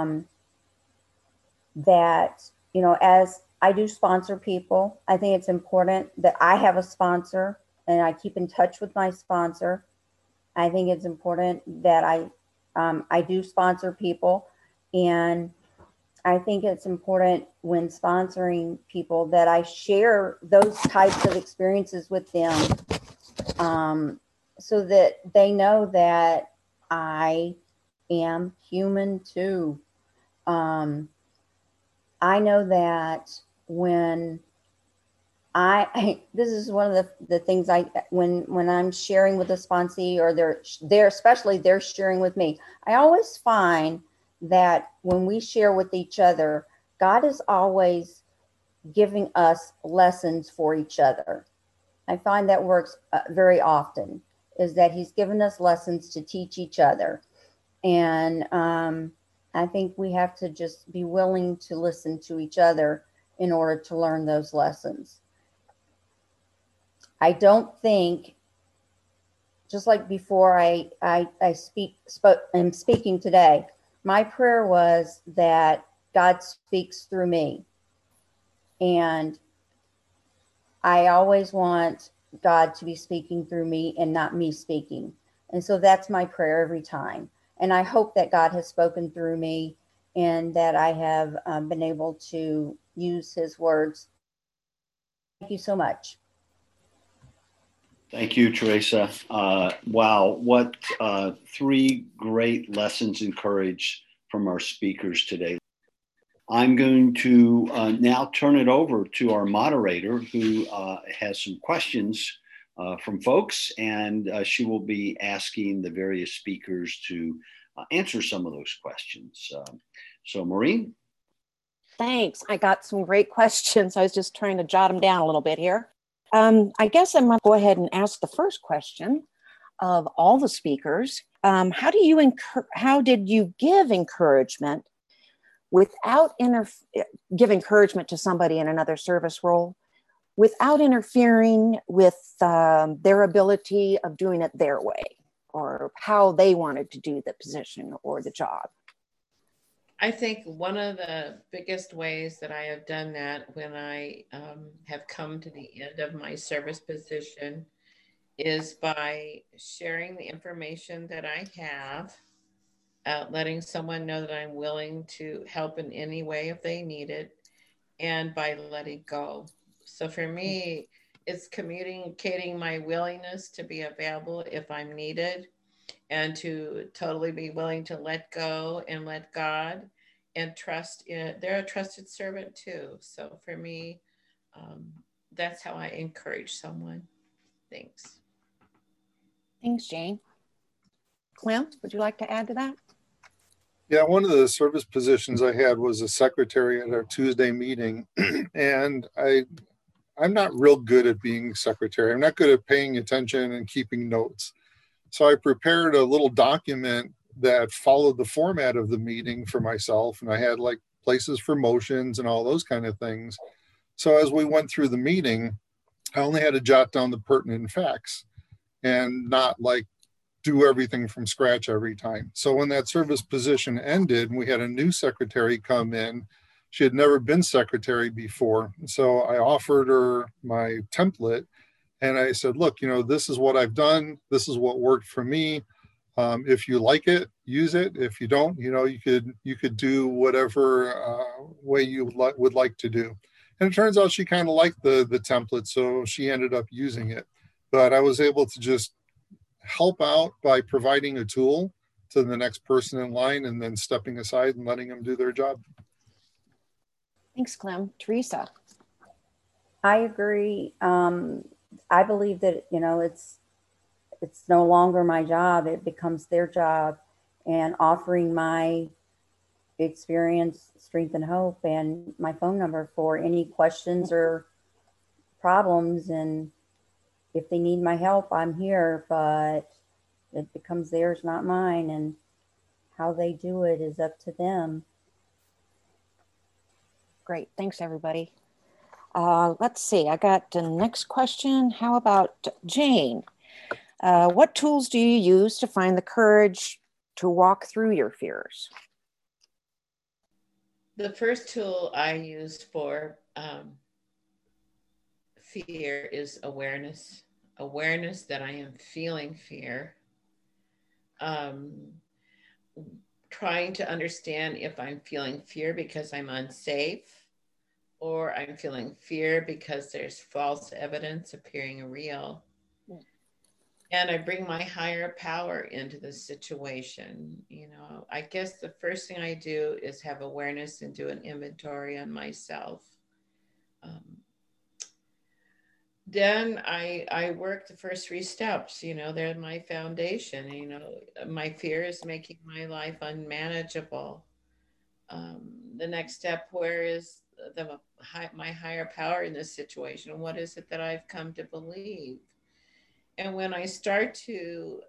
that, you know, as I do sponsor people, I think it's important that I have a sponsor and I keep in touch with my sponsor. I think it's important that I do sponsor people, and I think it's important when sponsoring people that I share those types of experiences with them, so that they know that I am human too. I know that when this is one of the things when I'm sharing with a sponsee, or they're especially they're sharing with me, I always find that when we share with each other, God is always giving us lessons for each other. I find that works very often, is that he's given us lessons to teach each other. And I think we have to just be willing to listen to each other in order to learn those lessons. I don't think, just like before I'm speaking today, my prayer was that God speaks through me. And I always want God to be speaking through me and not me speaking. And so that's my prayer every time. And I hope that God has spoken through me and that I have been able to use his words. Thank you so much. Thank you, Teresa. Wow, what three great lessons encouraged from our speakers today. I'm going to now turn it over to our moderator, who has some questions from folks, and she will be asking the various speakers to answer some of those questions. So Maureen? Thanks. I got some great questions. I was just trying to jot them down a little bit here. I guess I'm going to go ahead and ask the first question of all the speakers. How did you give encouragement without give encouragement to somebody in another service role without interfering with their ability of doing it their way, or how they wanted to do the position or the job? I think one of the biggest ways that I have done that when I have come to the end of my service position is by sharing the information that I have, letting someone know that I'm willing to help in any way if they need it, and by letting go. So for me, it's communicating my willingness to be available if I'm needed, and to totally be willing to let go and let God and trust in. They're a trusted servant too. So for me, that's how I encourage someone. Thanks. Thanks, Jane. Clem, would you like to add to that? Yeah, one of the service positions I had was a secretary at our Tuesday meeting. And I'm not real good at being secretary. I'm not good at paying attention and keeping notes. So I prepared a little document that followed the format of the meeting for myself. And I had like places for motions and all those kind of things. So as we went through the meeting, I only had to jot down the pertinent facts and not like do everything from scratch every time. So when that service position ended, we had a new secretary come in. She had never been secretary before. So I offered her my template. And I said, look, this is what I've done. This is what worked for me. If you like it, use it. If you don't, you could do whatever way you would like to do. And it turns out she kind of liked the template, so she ended up using it. But I was able to just help out by providing a tool to the next person in line and then stepping aside and letting them do their job. Thanks, Clem. Teresa? I agree. I believe that, it's no longer my job. It becomes their job, and offering my experience, strength, and hope, and my phone number for any questions or problems, and if they need my help, I'm here, but it becomes theirs, not mine, and how they do it is up to them. Great, thanks everybody. Let's see, I got the next question. How about Jane? What tools do you use to find the courage to walk through your fears? The first tool I use for fear is awareness. Awareness that I am feeling fear. Trying to understand if I'm feeling fear because I'm unsafe, or I'm feeling fear because there's false evidence appearing real. And I bring my higher power into the situation. You know, I guess the first thing I do is have awareness and do an inventory on myself. Then I work the first 3 steps, you know, they're my foundation. You know, my fear is making my life unmanageable. The next step, where is my higher power in this situation? What is it that I've come to believe? And when I start to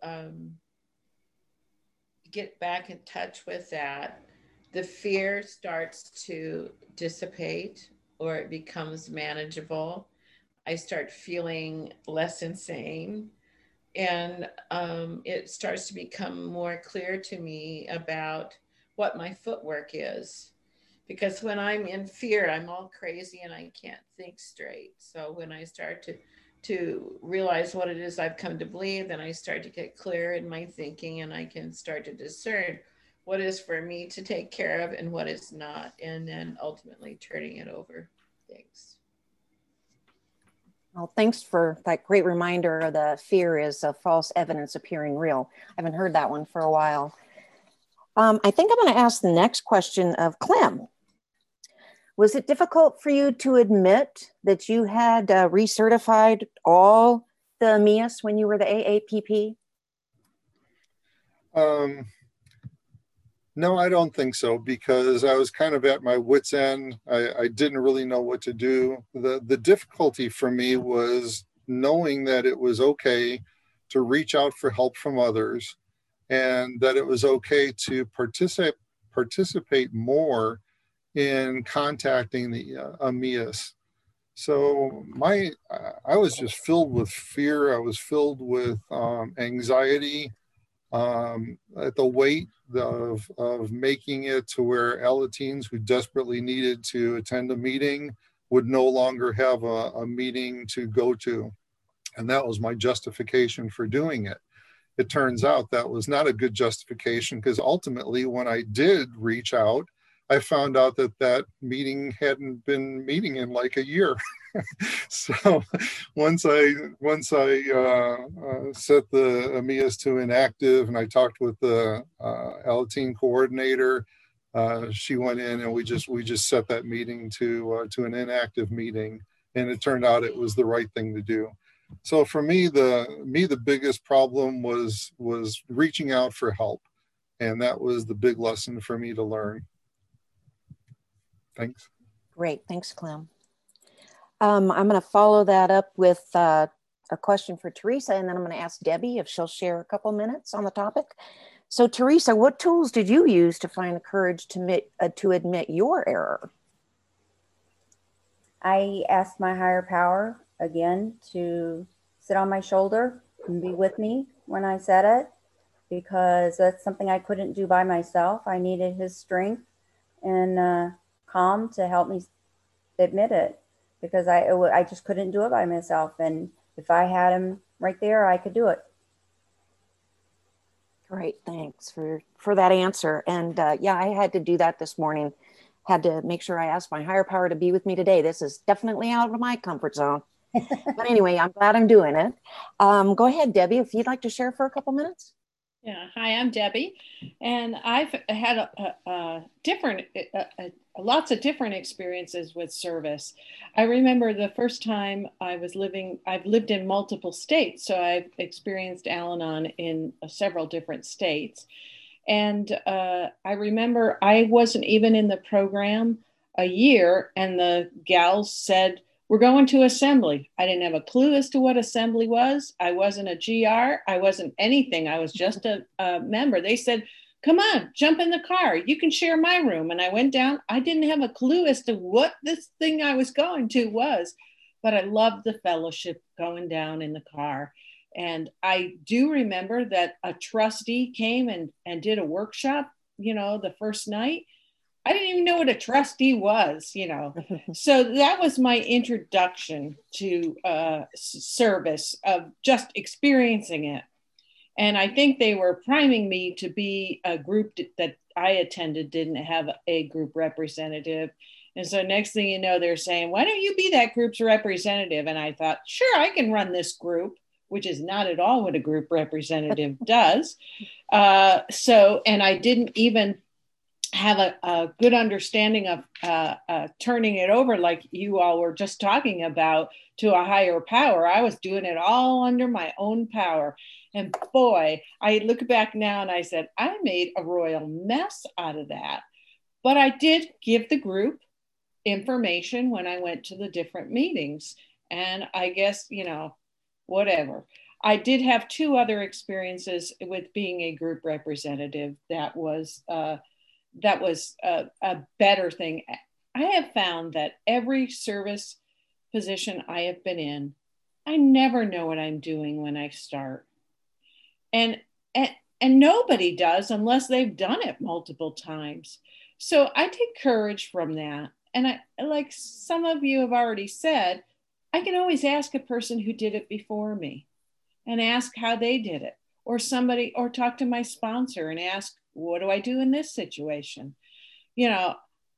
get back in touch with that, the fear starts to dissipate, or it becomes manageable. I start feeling less insane, and it starts to become more clear to me about what my footwork is. Because when I'm in fear, I'm all crazy and I can't think straight. So when I start to realize what it is I've come to believe, then I start to get clear in my thinking, and I can start to discern what is for me to take care of and what is not, and then ultimately turning it over. Thanks. Well, thanks for that great reminder. The fear is false evidence appearing real. I haven't heard that one for a while. I think I'm going to ask the next question of Clem. Was it difficult for you to admit that you had recertified all the AMIAS when you were the AAPP? No, I don't think so, because I was kind of at my wit's end. I didn't really know what to do. The difficulty for me was knowing that it was okay to reach out for help from others, and that it was okay to participate more in contacting the AMIAS. So I was just filled with fear. I was filled with anxiety at the weight of making it to where Alateens who desperately needed to attend a meeting would no longer have a meeting to go to. And that was my justification for doing it. It turns out that was not a good justification, because ultimately when I did reach out, I found out that meeting hadn't been meeting in like a year. So once I set the AMIAS to inactive, and I talked with the Alateen coordinator, she went in and we just set that meeting to an inactive meeting, and it turned out it was the right thing to do. So for me, the biggest problem was reaching out for help, and that was the big lesson for me to learn. Thanks. Great, thanks, Clem. I'm going to follow that up with a question for Teresa, and then I'm going to ask Debbie if she'll share a couple minutes on the topic. So Teresa, what tools did you use to find the courage to admit your error? I asked my higher power again to sit on my shoulder and be with me when I said it, because that's something I couldn't do by myself. I needed his strength and calm to help me admit it, because I just couldn't do it by myself. And if I had him right there, I could do it. Great, thanks for that answer. And yeah, I had to do that this morning. Had to make sure I asked my higher power to be with me today. This is definitely out of my comfort zone. But anyway, I'm glad I'm doing it. Go ahead, Debbie, if you'd like to share for a couple minutes. Yeah, hi, I'm Debbie, and I've had lots of different experiences with service. I remember the first time I've lived in multiple states, so I've experienced Al-Anon in several different states. And I remember I wasn't even in the program a year, and the gals said, we're going to assembly. I didn't have a clue as to what assembly was. I wasn't a GR. I wasn't anything. I was just a member. They said, come on, jump in the car. You can share my room. And I went down. I didn't have a clue as to what this thing I was going to was, but I loved the fellowship going down in the car. And I do remember that a trustee came and did a workshop, you know, the first night. I didn't even know what a trustee was, you know. So that was my introduction to service, of just experiencing it. And I think they were priming me to be a group that I attended didn't have a group representative. And so next thing you know, they're saying, why don't you be that group's representative? And I thought, sure, I can run this group, which is not at all what a group representative does. And I didn't even have a good understanding of turning it over, like you all were just talking about, to a higher power. I was doing it all under my own power. And boy, I look back now and I said, I made a royal mess out of that. But I did give the group information when I went to the different meetings. And I guess, you know, whatever. I did have 2 other experiences with being a group representative that was a better thing. I have found that every service position I have been in, I never know what I'm doing when I start. And nobody does unless they've done it multiple times. So I take courage from that. And I, like some of you have already said, I can always ask a person who did it before me and ask how they did it, or talk to my sponsor and ask, what do I do in this situation? You know,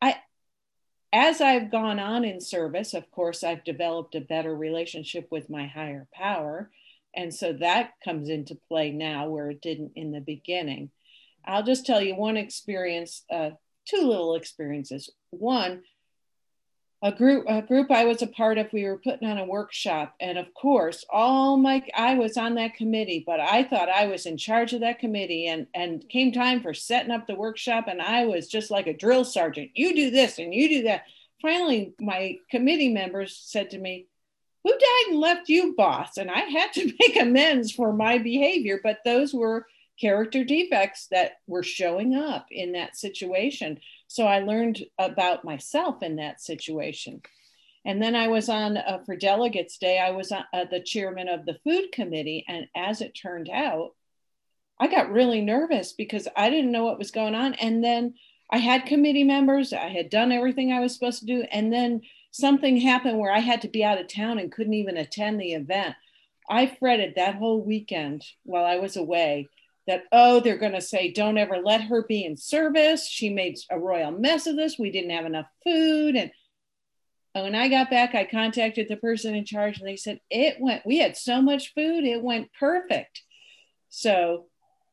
as I've gone on in service, of course, I've developed a better relationship with my higher power. And so that comes into play now where it didn't in the beginning. I'll just tell you one experience, 2 little experiences. One, a group I was a part of, we were putting on a workshop. And of course, I was on that committee, but I thought I was in charge of that committee, and came time for setting up the workshop. And I was just like a drill sergeant. You do this and you do that. Finally, my committee members said to me, who died and left you, boss? And I had to make amends for my behavior, but those were character defects that were showing up in that situation. So I learned about myself in that situation. And then I was on, for Delegates Day, I was the chairman of the food committee. And as it turned out, I got really nervous because I didn't know what was going on. And then I had committee members, I had done everything I was supposed to do. And then something happened where I had to be out of town and couldn't even attend the event. I fretted that whole weekend while I was away that, oh, they're going to say, don't ever let her be in service. She made a royal mess of this. We didn't have enough food. And when I got back, I contacted the person in charge and they said, we had so much food, it went perfect. So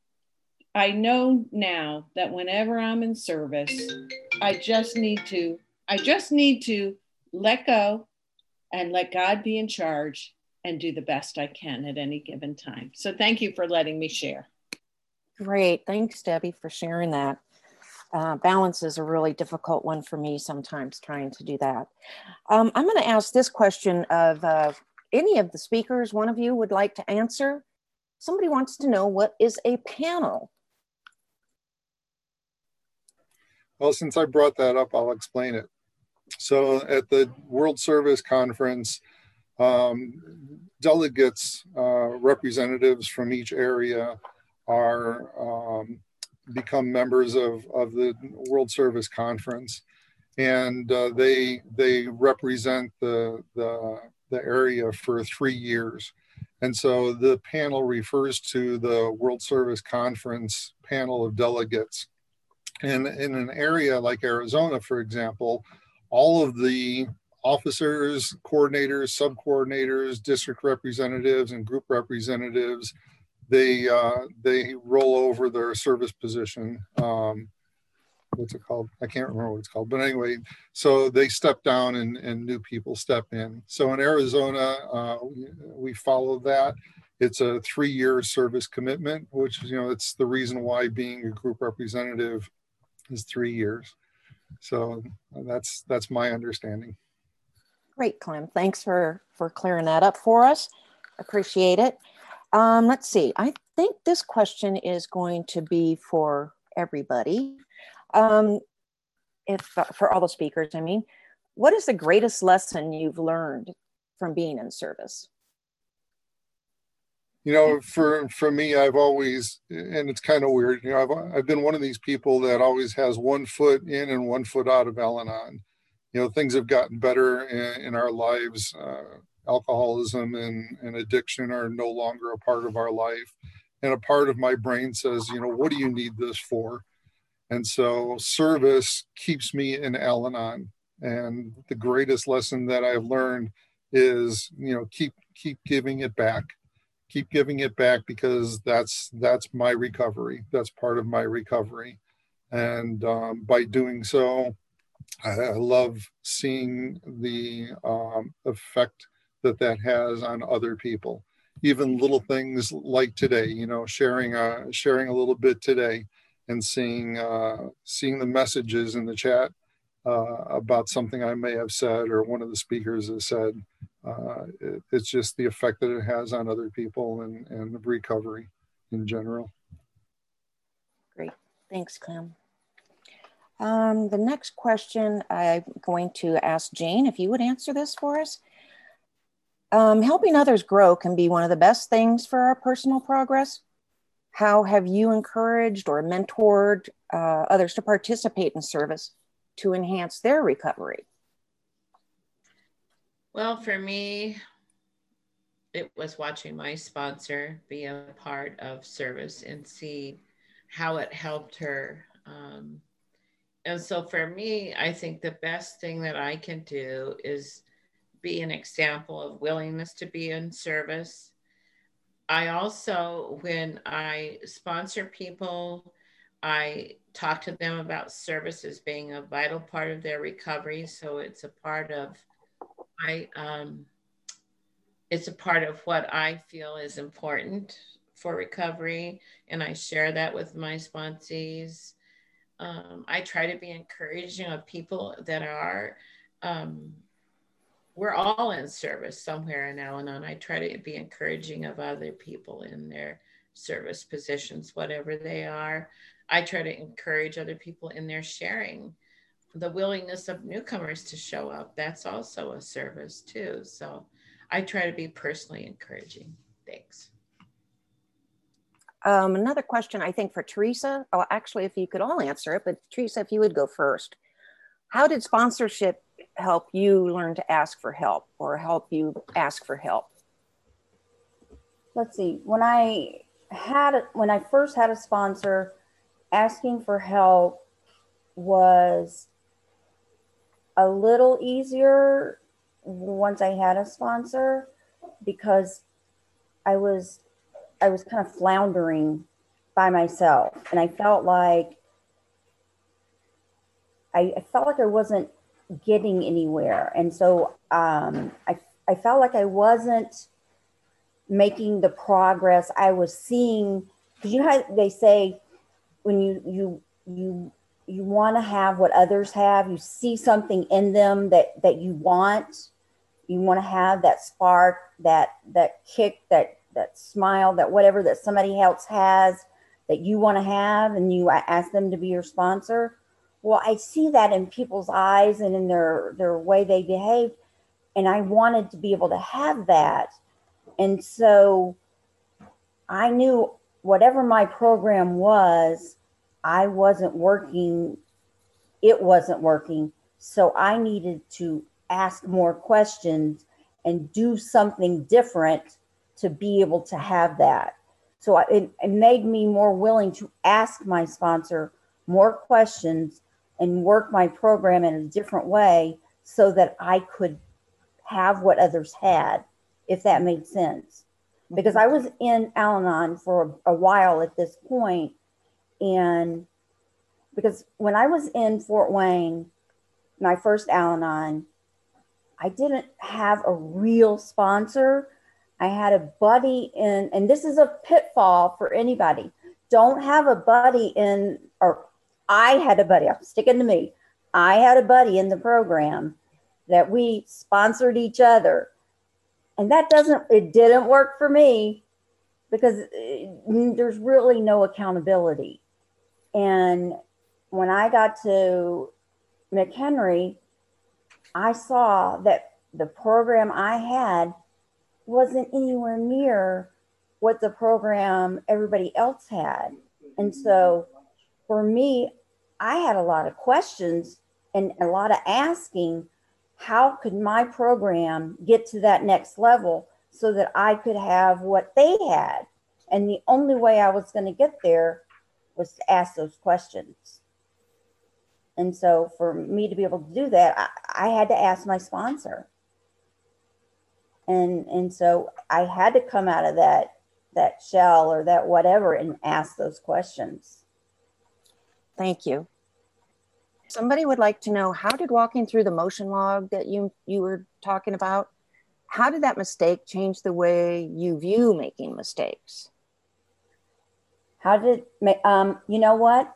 I know now that whenever I'm in service, I just need to let go and let God be in charge and do the best I can at any given time. So thank you for letting me share. Great. Thanks, Debbie, for sharing that. Balance is a really difficult one for me sometimes, trying to do that. I'm going to ask this question of any of the speakers. One of you would like to answer. Somebody wants to know, what is a panel? Well, since I brought that up, I'll explain it. So at the World Service Conference, delegates, representatives from each area are become members of the World Service Conference, and they represent the area for 3 years. And so the panel refers to the World Service Conference panel of delegates. And in an area like Arizona, for example, all of the officers, coordinators, sub-coordinators, district representatives, and group representatives, they roll over their service position. What's it called? I can't remember what it's called. But anyway, so they step down and new people step in. So in Arizona, we follow that. It's a 3-year service commitment, which, it's the reason why being a group representative is 3 years. So that's my understanding. Great, Clem. Thanks for clearing that up for us. Appreciate it. Let's see. I think this question is going to be for everybody. For all the speakers, I mean, what is the greatest lesson you've learned from being in service? You know, for me, I've always, and it's kind of weird, you know, I've been one of these people that always has one foot in and one foot out of Al-Anon. You know, things have gotten better in our lives. Alcoholism and addiction are no longer a part of our life. And a part of my brain says, you know, what do you need this for? And so service keeps me in Al-Anon. And the greatest lesson that I've learned is, you know, keep giving it back. Keep giving it back, because that's my recovery. That's part of my recovery. And by doing so, I love seeing the effect that has on other people. Even little things like today, you know, sharing a little bit today, and seeing the messages in the chat about something I may have said or one of the speakers has said. It's just the effect that it has on other people and recovery in general. Great. Thanks, Clem. The next question I'm going to ask Jane, if you would answer this for us. Helping others grow can be one of the best things for our personal progress. How have you encouraged or mentored others to participate in service to enhance their recovery? Well, for me, it was watching my sponsor be a part of service and see how it helped her. And so for me, I think the best thing that I can do is be an example of willingness to be in service. I also, when I sponsor people, I talk to them about service as being a vital part of their recovery. So it's a part of it's a part of what I feel is important for recovery. And I share that with my sponsees. I try to be encouraging of people that are, we're all in service somewhere in Al-Anon. I try to be encouraging of other people in their service positions, whatever they are. I try to encourage other people in their sharing. The willingness of newcomers to show up, that's also a service too. So I try to be personally encouraging. Thanks. Another question, I think, for Teresa. Oh, actually, if you could all answer it, but Teresa, if you would go first. How did sponsorship help you learn to ask for help, or help you ask for help? Let's see. When I first had a sponsor, asking for help was a little easier once I had a sponsor, because I was kind of floundering by myself, and I felt like I wasn't getting anywhere. And so I felt like I wasn't making the progress I was seeing, because they say when you want to have what others have, you see something in them that you want to have, that spark, that kick, that smile, that whatever that somebody else has that you want to have, and you ask them to be your sponsor. Well, I see that in people's eyes and in their way they behave, and I wanted to be able to have that. And so I knew whatever my program was, it wasn't working. So I needed to ask more questions and do something different to be able to have that. So it made me more willing to ask my sponsor more questions and work my program in a different way so that I could have what others had, if that made sense. Because I was in Al-Anon for a while at this point, and because when I was in Fort Wayne, my first Al-Anon, I didn't have a real sponsor. I had a buddy in, and this is a pitfall for anybody. Don't have a buddy in, or I had a buddy, I'm sticking to me. I had a buddy in the program, that we sponsored each other. And it didn't work for me because there's really no accountability. And when I got to McHenry, I saw that the program I had wasn't anywhere near what the program everybody else had. And so for me, I had a lot of questions and a lot of asking, how could my program get to that next level so that I could have what they had? And the only way I was going to get there was to ask those questions. And so for me to be able to do that, I had to ask my sponsor. And so I had to come out of that shell or that whatever and ask those questions. Thank you. Somebody would like to know, how did walking through the motion log that you were talking about, how did that mistake change the way you view making mistakes? How did, you know what?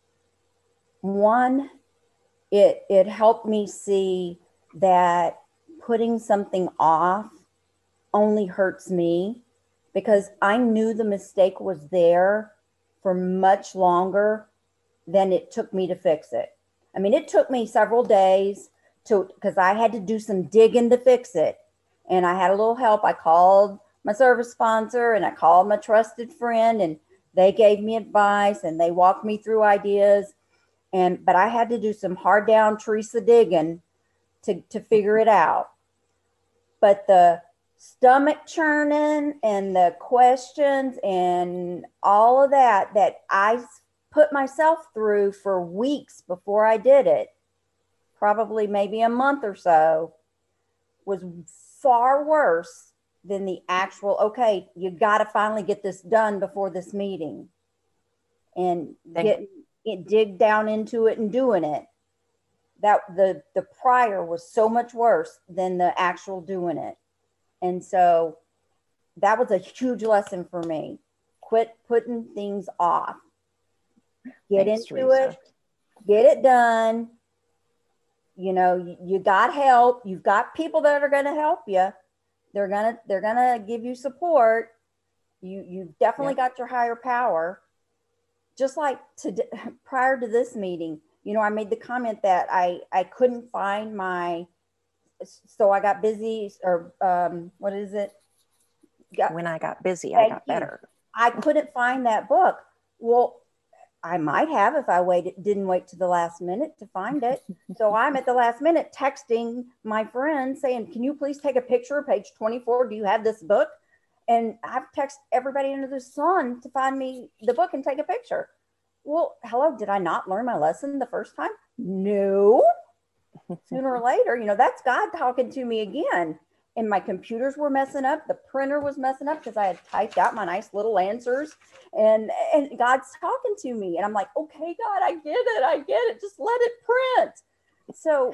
One, it helped me see that putting something off only hurts me, because I knew the mistake was there for much longer than it took me to fix it. I mean, it took me several days because I had to do some digging to fix it. And I had a little help. I called my service sponsor and I called my trusted friend, and they gave me advice and they walked me through ideas. But I had to do some hard down Teresa digging to figure it out. But the stomach churning and the questions and all of that I put myself through for weeks before I did it, probably maybe a month or so, was far worse than the actual, okay, you got to finally get this done before this meeting, and dig down into it and doing it. That the prior was so much worse than the actual doing it. And so that was a huge lesson for me. Quit putting things off. Get Thanks, into Teresa. it, get it done. You know, you got help. You've got people that are going to help you. They're gonna give you support. You've definitely got your higher power. Just like prior to this meeting, you know, I made the comment that I couldn't find so I got busy, or what is it? When I got busy, I got better. I couldn't find that book. Well, I might have if I didn't wait to the last minute to find it. So I'm at the last minute texting my friend saying, can you please take a picture of page 24? Do you have this book? And I've texted everybody under the sun to find me the book and take a picture. Well, hello, did I not learn my lesson the first time? No. Sooner or later, you know, that's God talking to me again. And my computers were messing up. The printer was messing up because I had typed out my nice little answers. And God's talking to me. And I'm like, okay, God, I get it. Just let it print. So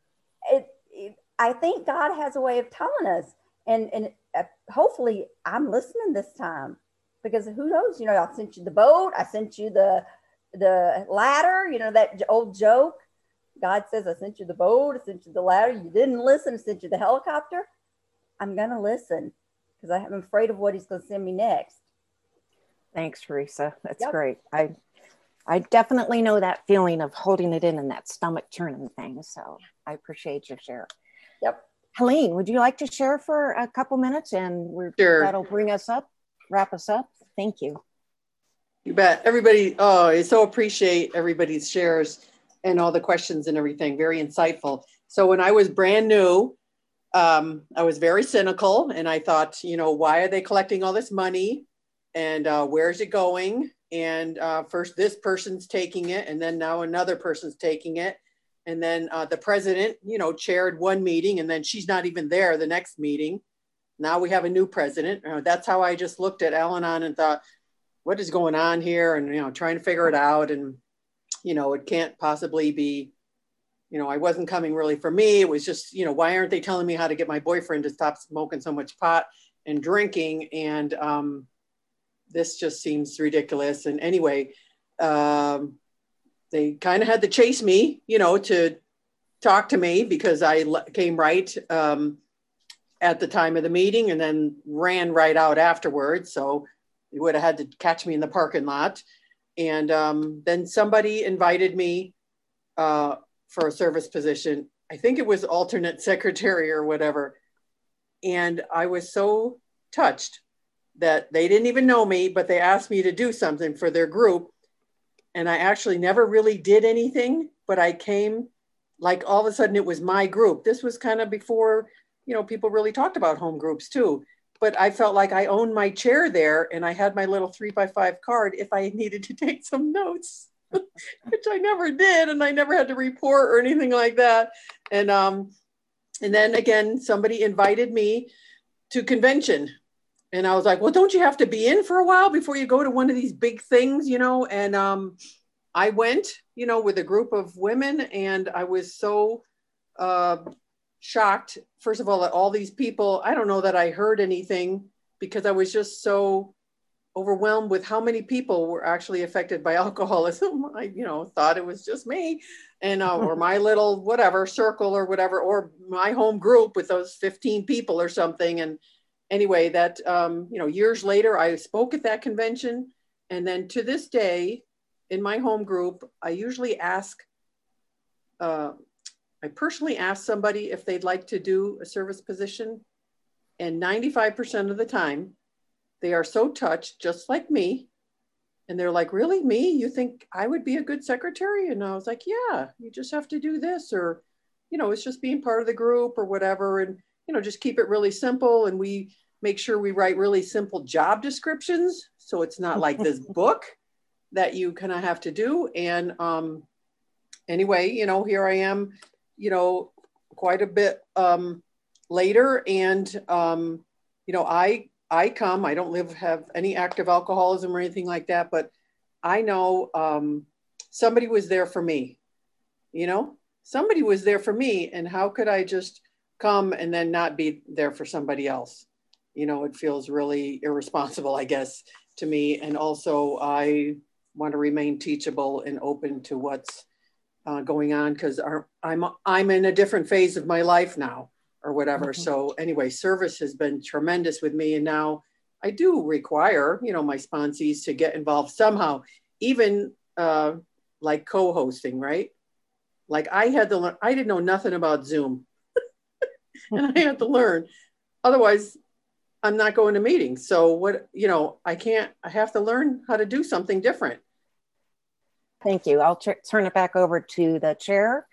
I think God has a way of telling us. And hopefully I'm listening this time, because who knows, you know, I sent you the boat. I sent you the ladder, you know, that old joke. God says, I sent you the boat. I sent you the ladder. You didn't listen. I sent you the helicopter. I'm going to listen because I'm afraid of what he's going to send me next. Thanks, Teresa. That's great. I definitely know that feeling of holding it in and that stomach churning thing. So I appreciate your share. Yep. Helene, would you like to share for a couple minutes, and that'll wrap us up? Thank you. You bet. Everybody, I so appreciate everybody's shares and all the questions and everything. Very insightful. So when I was brand new, I was very cynical, and I thought, you know, why are they collecting all this money, and where's it going? And first this person's taking it, and then now another person's taking it. And then the president, you know, chaired one meeting, and then she's not even there the next meeting. Now we have a new president. That's how I just looked at Al-Anon and thought, what is going on here? And, you know, trying to figure it out. And, you know, it can't possibly be, you know, I wasn't coming really for me. It was just, you know, why aren't they telling me how to get my boyfriend to stop smoking so much pot and drinking? And this just seems ridiculous. And anyway, they kind of had to chase me, you know, to talk to me because I came right at the time of the meeting and then ran right out afterwards. So you would have had to catch me in the parking lot. And then somebody invited me for a service position. I think it was alternate secretary or whatever. And I was so touched that they didn't even know me, but they asked me to do something for their group. And I actually never really did anything, but I came like all of a sudden it was my group. This was kind of before, you know, people really talked about home groups too. But I felt like I owned my chair there and I had my little 3x5 card if I needed to take some notes, which I never did. And I never had to report or anything like that. And then again, somebody invited me to convention. And I was like, well, don't you have to be in for a while before you go to one of these big things, you know? And I went, you know, with a group of women, and I was so shocked, first of all, that all these people, I don't know that I heard anything because I was just so overwhelmed with how many people were actually affected by alcoholism. I, you know, thought it was just me and or my little whatever circle or whatever, or my home group with those 15 people or something. And anyway, that, you know, years later, I spoke at that convention. And then to this day, in my home group, I usually ask, I personally ask somebody if they'd like to do a service position. And 95% of the time, they are so touched, just like me. And they're like, really, me? You think I would be a good secretary? And I was like, yeah, you just have to do this. Or, you know, it's just being part of the group or whatever. And, you know, just keep it really simple. And we make sure we write really simple job descriptions. So it's not like this book that you kind of have to do. And anyway, you know, here I am, you know, quite a bit later. And, you know, I don't have any active alcoholism or anything like that, but I know somebody was there for me, you know, somebody was there for me. And how could I just come and then not be there for somebody else? You know, it feels really irresponsible, I guess, to me. And also I want to remain teachable and open to what's going on, because I'm in a different phase of my life now or whatever. Mm-hmm. So anyway, service has been tremendous with me. And now I do require, you know, my sponsees to get involved somehow, even like co-hosting, right? Like I had to learn, I didn't know nothing about Zoom and I had to learn. Otherwise, I'm not going to meetings. So what, you know, I have to learn how to do something different. Thank you. I'll turn it back over to the chair.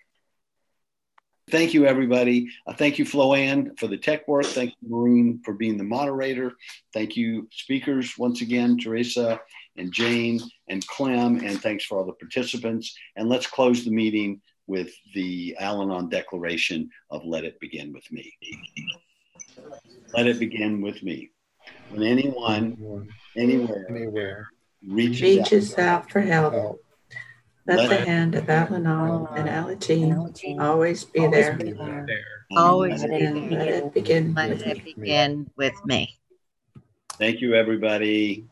Thank you, everybody. Thank you, Floanne, for the tech work. Thank you, Maureen, for being the moderator. Thank you, speakers, once again, Teresa and Jane and Clem, and thanks for all the participants. And let's close the meeting with the Al-Anon declaration of let it begin with me. Let it begin with me. When anyone, anywhere reaches out for help, let the hand of Al-Anon and Alateen always be there. Always Let it begin with me. with me. Thank you, everybody.